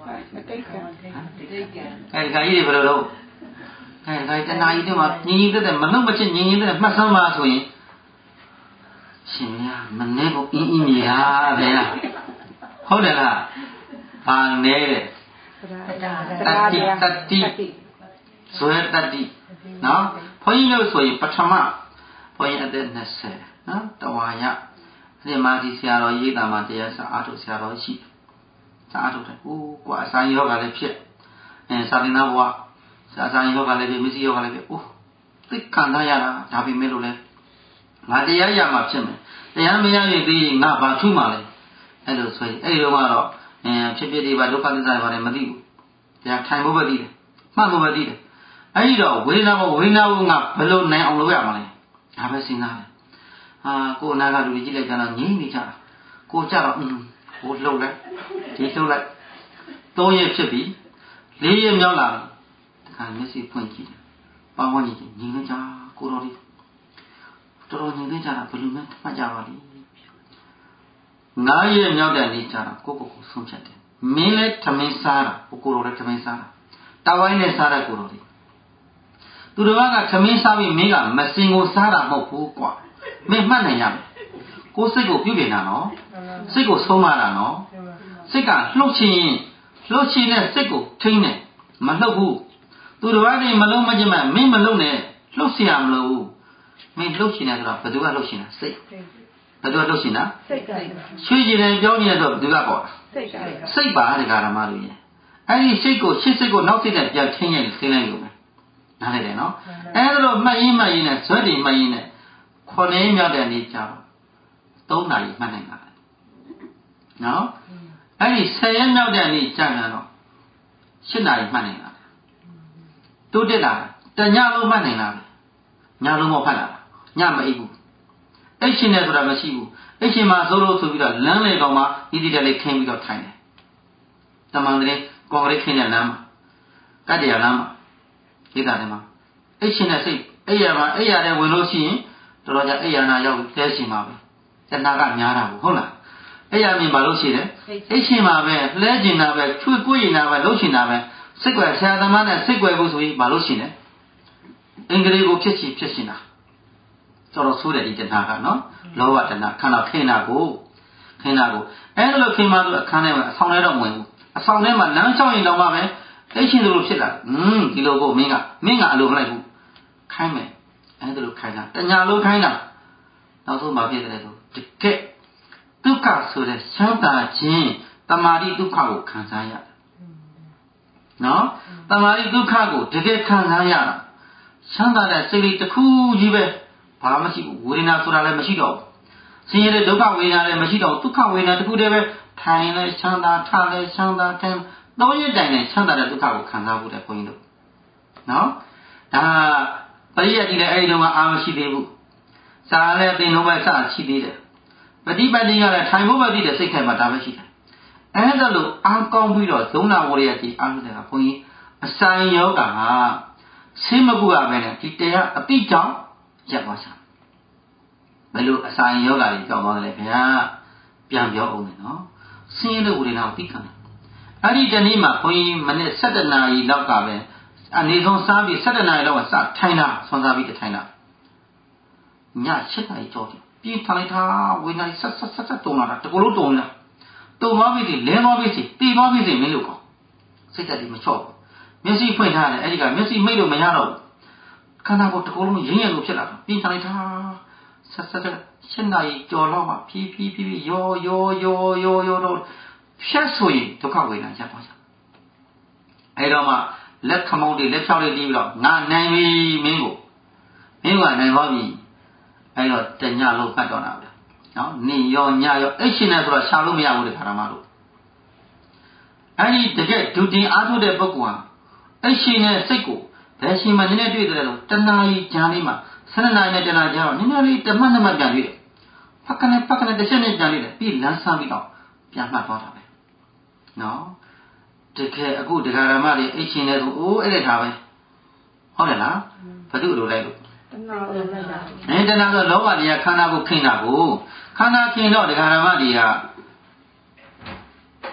B: တိတ်ကံတိတ်ကံ
A: အဲဒီခါကြီးတွေဘယ်လိုလုပ်အဲဒီခါကြီးတနာကြီးတွေမှာညီညီတက်တက်မလုံးမချစ်ညီညီတက်တက်မှတ်စမ်းပါဆိုရင်ရှင်မမနေ့ကအင်းအင်းကြီးဟာဗျာဟုတ်တယ်လားဘာနဲတဲ့တတိတတိဇွဲတတိနော်ဘုန်းကြီးတို့ဆိုရင်ပထမဘုန်းကြီးအသက်နှစ်ဆယ်နော်တဝါရဒီမာဒီဆရာတော်ရေးတာမှာတရားစာအားထုတ်ဆရာတော်ရှိစာအားထုတ်တယ်အိုးကွာအစာယောဂလည်းဖြစ်အဲစာသင်သားဘဝစာစာယောဂလည်းဖြစ်မစ္စည်းယောဂလည်းဖြစ်အိုးသိခံထားရတာဒါပေမဲ့လို့လဲငါတရားရမှာဖြစ်မယ်တရားမရရင်ဒီငါဘာထုမှလဲအဲ့လိုဆိုရင်အဲ့ဒီတော့ကတော့အဲဖြစ်ဖြစ်ဒီပါဒုက္ခသစ္စာတွေပါတယ်မသိဘူးတရားထိုင်ဖို့ပဲသိတယ်မှတ်ဖို့ပဲသိတယ်အဲ့ဒီတော့ဝေဒနာဘောဝေဒနာဘောငါဘယ်လိုနိုင်အောင်လုပ်ရမလဲဒါပဲစဉ်းစားတယ်ဟာကိုယ်နာကလူကြီးကြည့်လိုက်ကြတော့ငြိမ့်နေကြတာကိုကြတော့อืมဟိုလှုပ်လိုက်ဒီလှုပ်လိုက်သုံးရက်ဖြစ်ပြီလေးရက်မြောက်လာပြီတခါမျက်စိဖွင့်ကြည့်တယ်ပေါင်းဝန်းကျင်ညီနေကြကိုတော်ဒီတော်တော်ညီနေကြတာဘယ်လိုမှမှတ်ကြပါလိမ့်ငါးရက်မြောက်တဲ့နေ့ကျတော့ကိုကိုကိုဆုံးဖြတ်တယ်မင်းလည်းထမင်းစားတာကိုကိုတော်လည်းထမင်းစားတာတဝိုင်းနဲ့စားတဲ့ကိုတော်ဒီသူတော်ကထမင်းစားပြီးမင်းကမစင်ကိုစားတာမဟုတ်ဘူးကွာမင်းမှတ်နိုင်ရမယ်ကိုစိတ်ကိုပြုပြင်တာနော်စိတ်ကိုဆုံးမတာနော်စိတ်ကလှုပ်ချင်လှုပ်ချင်တဲ့စိတ်ကိုထိန်းတယ်မလှုပ်ဘူးသူတော်ကနေမလုံးမကျမမင်းမလုံးနဲ့လှုပ်เสียမလို့မင်းလှုပ်ချင်တယ်ဆိုတော့ဘယ်သူကလှုပ်ချင်တာစိတ်ဘယ်သူကလှုပ်ချင်တာ
B: စိတ်က
A: ရွှေကျင်တယ်ပြောင်းနေတယ်ဆိုတော့ဘယ်သူကပေါ့
B: စိတ်က
A: စိတ်ပါတဲ့ကာရမလို့ရင်အဲ့ဒီစိတ်ကိုရှစ်စိတ်ကိုနောက်စိတ်နဲ့ပြန်ထိန်းရင်ထိန်းလိုက်လို့ပဲနားလည်တယ်နော်အဲ့ဒါလို့မှတ်ရင်းမှတ်ရင်းနဲ့ဇွဲတွေမှတ်ရင်းနဲ့ခုနှစ်ရက်မြောက်တဲ့နေ့ကျတော့သုံးနာရီမှတ်နိုင်တာနော်အဲ့ဒီဆယ်ရက်မြောက်တဲ့နေ့ကျရင်တော့ရှစ်နာရီမှတ်နိုင်တာတိုးတက်လာတညလုံးမှတ်နိုင်တာညလုံးမဖတ်လာညမအိပ်ဘူးအိတ်ရှင်တယ်ဆိုတာမရှိဘူးအိတ်ရှင်မှာစိုးလို့ဆိုပြီးတော့လမ်းလေကောင်မှာဤတိတက်လေးခင်းပြီးတော့ထိုင်တယ်တမန်တည်းကော်ဂရိတ်ခင်းတဲ့လမ်းမှာကတ္တရာလမ်းမှာဒီတာထဲမှာအိတ်ရှင်တဲ့စိတ်အိတ်ရမှာအိတ်ရတဲ့ဝင်လို့ရှိရင်တော်တော်ကြအိတ်ရနာရောက်တဲရှင်မှာပဲတဏှာကများတာဘူးဟုတ်လားအိတ်ရမြင်ပါလို့ရှိတယ်အိတ်ရှင်မှာပဲလဲကျင်တာပဲချွေကိုရင်တာပဲလှုပ်ရှင်တာပဲစိတ်ကွယ်ဆရာသမားနဲ့စိတ်ကွယ်ဖို့ဆိုရင်မလို့ရှိတယ်အင်္ဂလိပ်ကိုဖြစ်ချင်ဖြစ်ရှင်တာတော်တော်ဆိုးတယ်ဒီတဏှာကနော်လောဘတဏှာခန္ဓာခင်းတာကိုခင်းတာကိုအဲ့ဒါလို့ခင်းမှဆိုအခန်းထဲမှာအဆောင်ထဲတော့မဝင်ဘူးအဆောင်ထဲမှာလမ်းလျှောက်ရင်တော့မှပဲအိတ်ရှင်တို့လိုဖြစ်လာอืมဒီလိုကိုမင်းကမင်းကအလိုမလိုက်ဘူးခိုင်းမယ်အဲ့ဒါလိုခိုင်းတာတညာလုံးခိုင်းတာနောက်ဆုံးမဖြစ်တယ်ဆိုတကယ်ဒုက္ခဆိုတဲ့ချမ်းသာခြင်းတမာတိဒုက္ခကိုခံစားရတယ်နော်တမာတိဒုက္ခကိုတကယ်ခံစားရတာချမ်းသာတဲ့စိတ်လေးတစ်ခုကြီးပဲဘာမှမရှိဘူးဝေဒနာဆိုတာလည်းမရှိတော့ဘူးဆင်းရဲတဲ့ဒုက္ခဝေဒနာလည်းမရှိတော့ဒုက္ခဝေဒနာတစ်ခုတည်းပဲထိုင်လဲချမ်းသာထလဲချမ်းသာတဲ့သုံးရတိုင်နဲ့ချမ်းသာတဲ့ဒုက္ခကိုခံစားဖို့တဲ့ဘုန်းကြီးတို့နော်ဒါပရိယတ်ကြီးလည်းအဲ့ဒီတော့အာမရှိသေးဘူးစာလည်းသင်တော့ပဲစရှိသေးတယ်ပฏิပတ်တိကလည်းထိုင်ဖို့ပဲသိတယ်စိတ်ခိုင်မှာဒါပဲရှိတယ်အဲ့ဒါလို့အာကောင်းပြီးတော့ဇုံနာဝရယကြီးအားတဲ့ကဘုန်းကြီးအဆိုင်ယောဂါဟာဆင်းမကူရပဲနဲ့ဒီတရားအတိကြောင့်ရက်သွားချာဘယ်လိုအဆိုင်ယောဂါကြီးကြောက်သွားတယ်လဲခင်ဗျာပြန်ပြောအောင်မယ်နော်ဆင်းရဲတဲ့ဝေဒနာကိုသိခံတယ်အဲ့ဒီတနေ့မှာဘုန်းကြီးမနေ့၁၇နာရီလောက်ကပဲအနေဆုံးစားပြီး၁၇နာရီလောက်ကစထိုင်တာဆွမ်းစားပြီးထိုင်တာည၈နာရီကျော်တယ်ပြီးထိုင်လိုက်တာဝေဒနာဆက်ဆက်ဆက်ဆက်တုံလာတာတကူလုံးတုံလာတုံသွားပြီစီလဲသွားပြီစီတီသွားပြီစီမင်းလို့ကောစိတ်ဓာတ်ကြီးမချော့ဘူးမျက်စိဖွင့်ထားတယ်အဲ့ဒီကမျက်စိမိတ်လို့မရတော့ဘူးခန္ဓာကိုယ်တကူလုံးရင်းရလို့ဖြစ်လာတာပြီးထိုင်လိုက်တာဆက်ဆက်၈နာရီကျော်တော့မှဖြည်းဖြည်းဖြည်းရောရောရောရောရောတော့ဖြတ်ဆိုရင်ဒုက္ခဝေဒနာရပ်သွားကြအဲ့တော့မှလက်ခမောင်းတွေလက်ဖြောက်တွေတီးပြီးတော့ငါနိုင်ပြီမင်းကိုမင်းကနိုင်သွားပြီအဲ့တော့တညလုံးဖတ်တော့တာပဲနော်နေရောညရောအဲ့ရှင်နဲ့ဆိုတော့ရှာလို့မရဘူးတဲ့ခါရမတို့အဲ့ဒီတကယ်ဒုတင်အားထုတ်တဲ့ပုဂ္ဂိုလ်ဟာအဲ့ရှင်နဲ့စိတ်ကိုဘယ်ရှင်မှနည်းနည်းတွေ့တယ်လို့တဏှာကြီးဂျာလေးမှာဆန္ဒနာနဲ့တဏှာကြားတော့နည်းနည်းလေးတမတ်နမတ်ပြန်တွေ့တယ်ဖက်ကနေဖက်ကနေတစ်ချက်နဲ့ပြန်တွေ့တယ်ပြီးလမ်းဆန်းပြီးတော့ပြန်မှတ်သွားတာပဲနော်တကယ်အခုဒကာရမတွေအိတ်ရှင်နေဆိုအိုးအဲ့ဒါပဲဟုတ်တယ်လားဘယ်သူ့လိုလိုက်လို့
B: တဏှာလိုလိုက်တာ
A: အဲတဏှာဆိုလောဘတွေကခန္ဓာကိုခင်းတာကိုခန္ဓာခင်းတော့ဒကာရမတွေက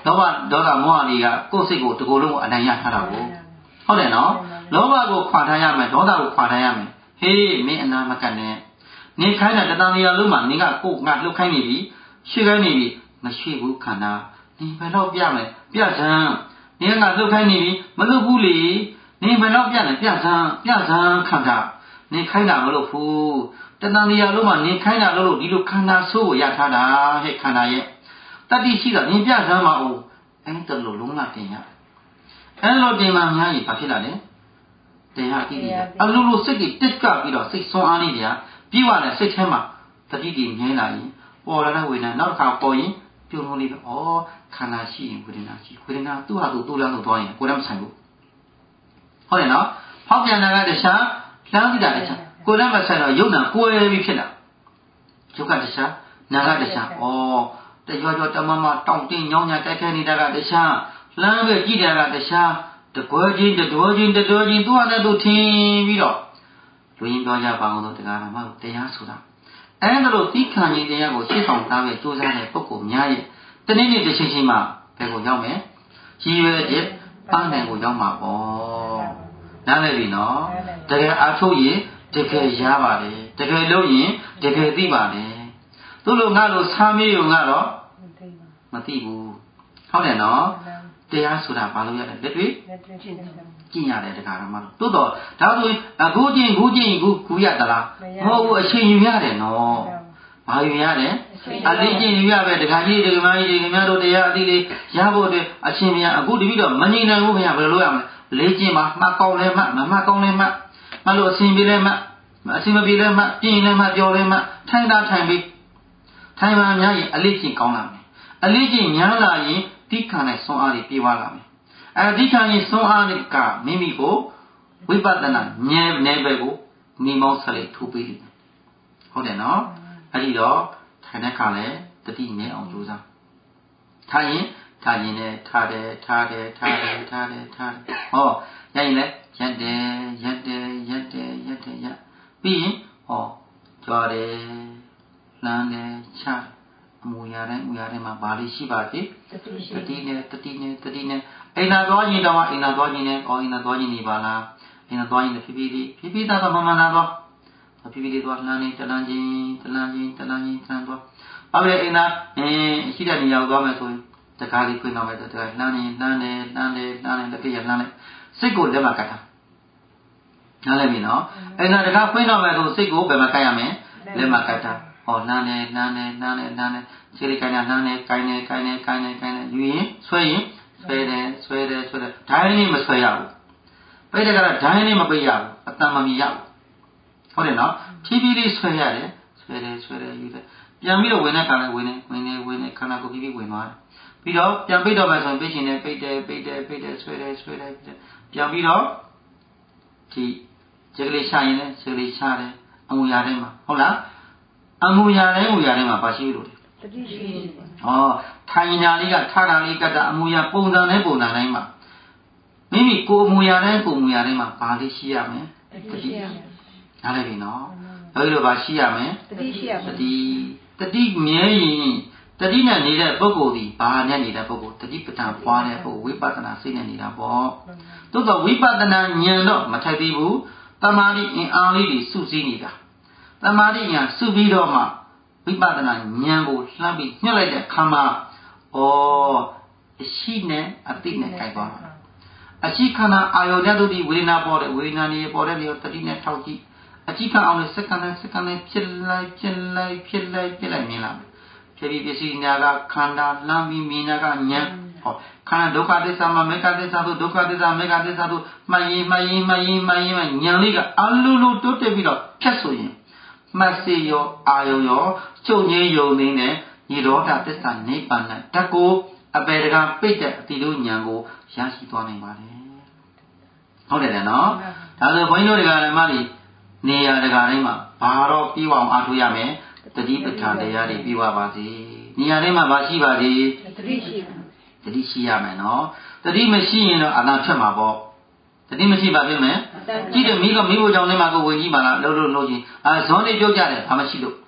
A: လောဘဒေါသမောဟတွေကကိုယ်စိတ်ကိုတကူလုံးကိုအနိုင်ရထားတာကိုဟုတ်တယ်နော်လောဘကိုခွာထားရမယ်ဒေါသကိုခွာထားရမယ်ဟေးမင်းအနာမကတ်နဲ့နေခိုင်းတာတတန်တရားလုံးမှာနင်ကကိုယ်ငါလှုပ်ခိုင်းနေပြီရွှေခိုင်းနေပြီမရွှေဘူးခန္ဓာနင်ဘယ်တော့ပြမယ်ပြစမ်းနင်ကလှုပ်ခိုင်းနေပြီမလှုပ်ဘူးလေနင်ဘယ်တော့ပြမယ်ပြစမ်းပြစမ်းခန္ဓာနင်ခိုင်းတာမလို့ဘူးတဏှာတရားလုံးမှာနင်ခိုင်းတာလို့လို့ဒီလိုခန္ဓာဆိုးကိုရထားတာဟဲ့ခန္ဓာရဲ့တတိရှိတာနင်ပြစမ်းမအောင်အဲ့တလို့လုံးလာတင်ရအဲ့လိုတင်မှများကြီးဘာဖြစ်လာလဲတင်ရတိတိအလိုလိုစိတ်ကြီးတက်ကပြီးတော့စိတ်ဆွမ်းအားနေကြပြီးသွားတယ်စိတ်ထဲမှာတတိတိမြဲလာရင်ပေါ်လာတဲ့ဝေဒနာနောက်တစ်ခါပေါ်ရင်ပြုံးလို့လေးပဲဩခန္ဓာရှိရင်ဝေဒနာရှိဝေဒနာသူ့ဟာသူ့တူလမ်းလို့သွားရင်ကိုယ်တည်းမဆိုင်ဘူးဟုတ်တယ်နော်ဖောက်ပြန်တာကတခြားလမ်းကြည့်တာတခြားကိုယ်လည်းမဆိုင်တော့ယုံနာကိုယ်ပြီးဖြစ်လာယုတ်ကတခြားနာကတခြားဩတရွရွတမမတောင့်တင်းညောင်းညာတိုက်ခဲနေတာကတခြားလမ်းပဲကြည့်တာကတခြားတကွဲချင်းတတော်ချင်းတတော်ချင်းသူ့ဟာနဲ့သူထင်ပြီးတော့လူရင်းပြောကြပါအောင်တော့တရားဓမ္မကိုတရားဆိုတာအဲ့ဒါလို့သီးခံရင်တရားကိုရှေ့ဆောင်သားပဲစူးစမ်းတဲ့ပုဂ္ဂိုလ်များရဲ့တနေ့နေ့တစ်ချိန်ချိန်မှာဘယ်ကိုရောက်မယ်ရည်ရွယ်ချက်ပန်းတယ်ကိုရောက်မှာပေါ့နားလည်ပြီနော်တကယ်အားထုတ်ရင်တကယ်ရပါတယ်တကယ်လို့ရင်တကယ်သိပါတယ်သူ့လိုငါလိုဆားမေးရုံကတော့မသိဘူးဟုတ်တယ်နော်တရားဆိုတာဘာလို့ရတယ်လက်တွေ့ကျင့်ရတယ်တရားဓမ္မတို့တိုးတော့ဒါဆိုရင်အခုချင်းခုချင်းခုခုရသလားမဟုတ်ဘူးအချိန်ယူရတယ်နော်ဘာယူရတယ်အလေးချင်းယူရပဲတရားကြီးတရားမကြီးတွေခင်ဗျားတို့တရားအသီးလေးရဖို့အတွက်အရှင်ဘုရားအခုတပည့်တော့မငြိမ်နိုင်ဘူးခင်ဗျာဘယ်လိုလုပ်ရမလဲလေးချင်းမှာမှတ်ကောင်းလဲမှတ်မမှတ်ကောင်းလဲမှတ်မလို့အရှင်ပြေလဲမှတ်အရှင်မပြေလဲမှတ်ပြင်လဲမှတ်ပြောလဲမှတ်ထိုင်တာထိုင်ပြီးထိုင်မှများရင်အလေးချင်းကောင်းလာမယ်အလေးချင်းညားလာရင်တိခါနဲ့ဆွမ်းအားတွေပြေဝလာမယ်အဲဒီခါရင်ဆွမ်းအားတွေကမိမိကိုဝိပဿနာဉာဏ်နယ်ဘက်ကိုမိမောင်းဆက်လိုက်ထိုးပေးတယ်ဟုတ်တယ်နော်အဲ့ဒီတော့ထိုင်တဲ့ခါလဲတတိနဲ့အောင်ကြိုးစားထိုင်ရင်ထိုင်ရင်လည်းထားတယ်ထားတယ်ထားတယ်ထားတယ်ထားတယ်ဟောရရင်လည်းရက်တယ်ရက်တယ်ရက်တယ်ရက်တယ်ရက်ပြီးရင်ဟောကြော်တယ်လမ်းတယ်ချအမူအရာတိုင်းအမူအရာတိုင်းမှာဘာလေးရှိပါသေးတတိနဲ့တတိနဲ့တတိနဲ့အိမ်သာသွားရင်တော့အိမ်သာသွားရင်လည်းအော်အိမ်သာသွားရင်နေပါလားအိမ်သာသွားရင်လည်းဖြည်းဖြည်းလေးဖြည်းဖြည်းသားတော့မမှန်တာတော့ဖြည်းဖြည်းလေးသွားလှမ်းနေတလန်းချင်းတလန်းချင်းတလန်းချင်းတလန်းသွားဘာပဲအိမ်သာအင်းရှိတဲ့နေရာကိုသွားမယ်ဆိုရင်တကားလေးဖွင့်တော့မယ်တကားလှမ်းနေလှမ်းနေလှမ်းနေလှမ်းနေလက်ပြရလှမ်းလိုက်စိတ်ကိုလက်မှာကတ်တာနားလည်ပြီနော်အိမ်သာတကားဖွင့်တော့မယ်ဆိုစိတ်ကိုဘယ်မှာကတ်ရမလဲလက်မှာကတ်တာဟောလှမ်းနေလှမ်းနေလှမ်းနေလှမ်းနေခြေလေးကိုင်းနေလှမ်းနေကိုင်းနေကိုင်းနေကိုင်းနေကိုင်းနေယူရင်ဆွဲရင်ဆွဲတယ်ဆွဲတယ်ဆွဲတယ်ဒိုင်းလေးမဆွဲရဘူးပိတ်တဲ့ကတော့ဒိုင်းလေးမပိတ်ရဘူးအတန်မမီရဘူးဟုတ်တယ်နော်ဖြည်းဖြည်းလေးဆွဲရတယ်ဆွဲတယ်ဆွဲတယ်ယူတယ်ပြန်ပြီးတော့ဝင်တဲ့ခါနဲ့ဝင်နေဝင်နေဝင်နေခန္ဓာကိုယ်ဖြည်းဖြည်းဝင်သွားတယ်ပြီးတော့ပြန်ပိတ်တော့မှဆိုရင်ပိတ်ချင်တယ်ပိတ်တယ်ပိတ်တယ်ပိတ်တယ်ဆွဲတယ်ဆွဲတယ်ပြန်ပြီးတော့ဒီခြေကလေးချရင်လည်းခြေကလေးချတယ်အမူအရာတိုင်းမှာဟုတ်လားအမူအရာတိုင်းအမူအရာတိုင်းမှာပါရှိလို့တယ်တတိရှိတယ်ဟောထိုင်ညာလေးကထားတာလေးကတအမူအရာပုံစံနဲ့ပုံစံတိုင်းမှာမိမိကိုယ်အမူအရာတိုင်းကိုယ်အမူအရာတိုင်းမှာဘာလေးရှိရမလဲတတိရှိရမယ်နားလည်ပြီနော်အဲဒီလိုပါရှိရမယ်တတိရှိရမယ်တတိတတိမြဲရင်တတိနဲ့နေတဲ့ပုဂ္ဂိုလ်ဒီဘာနဲ့နေတဲ့ပုဂ္ဂိုလ်တတိပဋ္ဌာန်ပွားတဲ့ပုဂ္ဂိုလ်ဝိပဿနာစိတ်နဲ့နေတာပေါ့သို့တော့ဝိပဿနာဉာဏ်တော့မထိုက်သေးဘူးတမာတိအင်အားလေးတွေစုစည်းနေတာတမာတိဉာဏ်စုပြီးတော့မှဝိပဿနာဉာဏ်ကိုလှမ်းပြီးညှက်လိုက်တဲ့အခါမှာဩအရှိနဲ့အတိနဲ့ကြိုက်သွားမှာအရှိခန္ဓာအာယောနဲ့တို့ဒီဝေဒနာပေါ်တဲ့ဝေဒနာနေပေါ်တဲ့နေရာတတိနဲ့ထောက်ကြည့်အရှိခန္ဓာအောင်နဲ့စက္ကန့်နဲ့စက္ကန့်နဲ့ဖြစ်လိုက်ဖြစ်လိုက်ဖြစ်လိုက်ဖြစ်လိုက်မြင်လာမယ်ဖြစ်ပြီးပစ္စည်းညာကခန္ဓာလှမ်းပြီးမြင်ညာကဉာဏ်ဟောခန္ဓာဒုက္ခသစ္စာမှာမေဃသစ္စာတို့ဒုက္ခသစ္စာမေဃသစ္စာတို့မှတ်ရင်မှတ်ရင်မှတ်ရင်မှတ်ရင်ဉာဏ်လေးကအလိုလိုတိုးတက်ပြီးတော့ဖြတ်ဆိုရင်မှတ်စေရောအာယုံရောချုပ်ငြိမ်းယုံနေနဲ့ညီတော်တာသစ္စာနိဗ္ဗာန်ဓာတ်ကိုအပေတကပိတ်တဲ့အတိတို့ဉာဏ်ကိုရရှိသွားနိုင်ပါတယ်ဟုတ်တယ်နော်ဒါဆိုဘုန်းကြီးတို့တရားဓမ္မတွေနေရာတရားတိုင်းမှာဘာတော့ပြီးအောင်အားထုတ်ရမယ်တတိပဋ္ဌာန်တရားတွေပြီးပါပါစေနေရာတိုင်းမှာဘာရှိပါစေတတိရှိပါတတိရှိရမယ်နော်တတိမရှိရင်တော့အနာထွက်မှာပေါ့တတိမရှိပါပြင်မယ်ကြည့်တယ်မိကမိဖို့ကြောင့်လည်းမကိုဝင်ကြည့်ပါလားလှုပ်လို့လှုပ်ချင်းအာဇွန်လေးပြုတ်ကြတယ်ဘာမှရှိလို့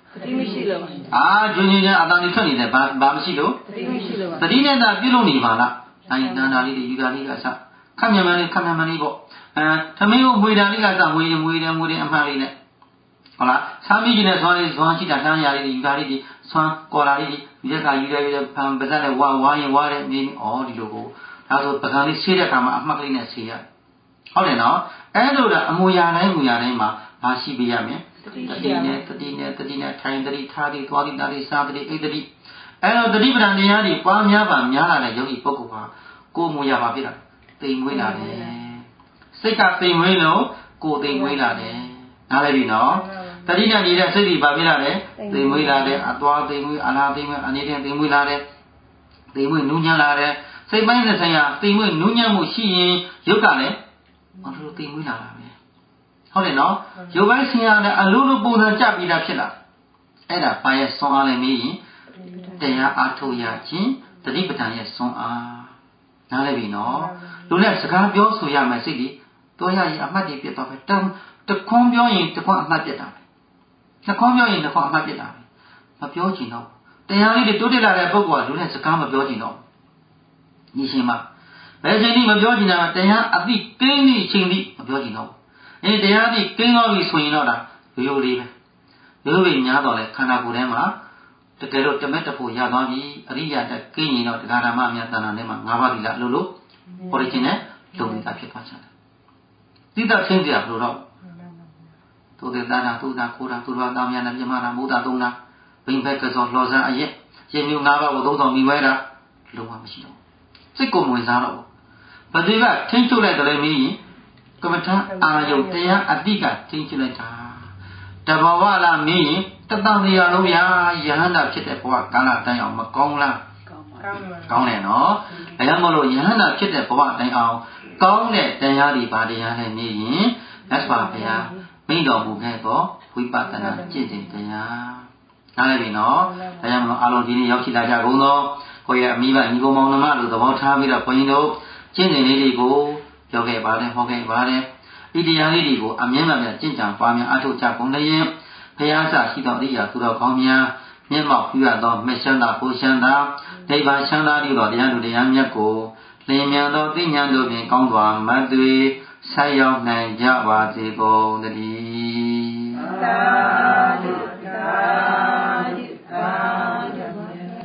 B: တိမရှိလို့
A: အာကျွင်းကျွင်းချင်းအတန်ကြီးထွက်နေတယ်ဘာဘာမရှိလို့
B: တိမရှိလို့
A: တတိနဲ့သာပြုလုပ်နေပါလားနိုင်တန်တာလေးတွေယူတာလေးကစခက်မြန်မြန်လေးခက်မြန်မြန်လေးပေါ့အဲသမင်းကိုမွေတာလေးကစမွေရင်မွေတယ်မွေတယ်အမှန်လေးနဲ့ဟုတ်လားဆမ်းမိကြီးနဲ့ဇွမ်းလေးဇွမ်းရှိတာတန်းရာလေးတွေယူတာလေးတွေဆွမ်းကော်လာလေးတွေယူတဲ့ကယူတယ်ယူတယ်ဖန်ပါဇက်နဲ့ဝါဝါရင်ဝါတဲ့နေဩဒီလိုကိုဒါဆိုပကံလေးဆေးတဲ့အခါမှာအမှတ်ကလေးနဲ့ဆေးရဟုတ်တယ်နော်အဲ့လိုဒါအမူအရာတိုင်းမူအရာတိုင်းမှာမရှိပေးရမယ်တတိနဲ့တတိနဲ့တတိနဲ့ထိုင်တတိထားတိသွားတိတာတိစားတတိအိတ်တတိအဲ့တော့တတိပဒံတရားတွေပွားများပါများလာတဲ့ယောဂီပုဂ္ဂိုလ်ဟာကိုယ်မူရပါဖြစ်တာတိမ်မွေးလာတယ်စိတ်ကတိမ်မွေးလို့ကိုယ်တိမ်မွေးလာတယ်နားလည်ပြီနော်တတိနဲ့နေတဲ့စိတ်တွေပါဖြစ်လာတယ်တိမ်မွေးလာတယ်အသွားတိမ်မွေးအလားတိမ်မွေးအနေနဲ့တိမ်မွေးလာတယ်တိမ်မွေးနူးညံ့လာတယ်စိတ်ပိုင်းနဲ့ဆိုင်ရာတိမ်မွေးနူးညံ့မှုရှိရင်ရုပ်ကလည်းဘာလို့တိမ်မွေးလာတာလဲဟုတ်တယ်နော်ရုပ်ပိုင်းဆင်ရတဲ့အလိုလိုပုံစံကြပြီးတာဖြစ်လာအဲ့ဒါဘာရဲ့ဆွမ်းအားလဲမေးရင်တရားအားထုတ်ရခြင်းတတိပဋ္ဌာန်ရဲ့ဆွမ်းအားနားလည်ပြီနော်လူနဲ့စကားပြောဆိုရမယ်စိတ်ဒီတော့ရရင်အမှတ်တွေပြတ်သွားပဲတမ်တခွန်းပြောရင်တခွန်းအမှတ်ပြတ်တာပဲနှခွန်းပြောရင်နှခွန်းအမှတ်ပြတ်တာပဲမပြောချင်တော့တရားလေးတွေတိုးတက်လာတဲ့ပုဂ္ဂိုလ်ကလူနဲ့စကားမပြောချင်တော့ညီရှင်မဘယ်ချိန်ဒီမပြောချင်တာတရားအသိကင်းသည့်အချိန်ဒီမပြောချင်တော့အဲတရားအသိကင်းသွားပြီဆိုရင်တော့ဒါရိုးရိုးလေးပဲရိုးရိုးလေးများတော့လေခန္ဓာကိုယ်ထဲမှာတကယ်လို့တမက်တဖို့ရသွားပြီအရိယာတက်ကင်းရင်တော့တရားဓမ္မအများတဏ္ဍာထဲမှာ၅ပါးဒီလားလို့လို့ဟောရခြင်းနဲ့လုံနေတာဖြစ်သွားချင်တယ်တိတ္တချင်းကြဘလို့တော့သူတဲ့တာနာသူတာကိုတာသူတော်တောင်းများနဲ့ပြမတာမုဒ္ဒသုံးတာဘိမ့်ဘက်ကစောလောဇန်အရက်ရှင်မျိုး၅ပါးကိုသုံးဆောင်မိဝဲတာလုံးဝမရှိတော့စိတ်ကိုဝင်စားတော့ဘယ်သူကထင်းချုပ်လိုက်တယ်လဲမင်းကမ္မထအာယုတရားအတိကထင်းချုပ်လိုက်တာတဘောဝလားမင်းတတန်တရားလုံးဗျာယဟန္တာဖြစ်တဲ့ဘဝကာလတိုင်းအောင်မကောင်းလားကောင်းပါကောင်းတယ်နော်ဒါကြောင့်မလို့ယဟန္တာဖြစ်တဲ့ဘဝတိုင်းအောင်ကောင်းတဲ့တရားတွေပါတရားနဲ့နေရင်လက်စွာဘုရားမိန့်တော်မူခဲ့သောဝိပဿနာကျင့်စဉ်တရားနားလည်ပြီနော်ဒါကြောင့်မလို့အားလုံးဒီနေ့ရောက်ရှိလာကြကုန်သောကိုယ့်ရဲ့အမိဘညီကောင်မောင်နှမတို့သဘောထားပြီးတော့ဘုန်းကြီးတို့ကျင့်စဉ်လေးတွေကိုပြောခဲ့ပါတယ်ဟောခဲ့ပါတယ်ဤတရားလေးတွေကိုအမြဲတမ်းကျင့်ကြံပွားများအားထုတ်ကြကုန်လျင်ဘုရားဆရှိသောအရိယာသူတော်ကောင်းများမျက်မှောက်ပြုရသောမေရှန္တာပူရှန္တာဒိဗ္ဗရှန္တာတို့တော်တရားတို့တရားမြတ်ကိုလင်းမြန်သောသိဉာဏ်တို့ဖြင့်ကောင်းစွာမတ်သွေဆက်ရောက်နိုင်ကြပါစေကုန်သတည်းသာဓုသာ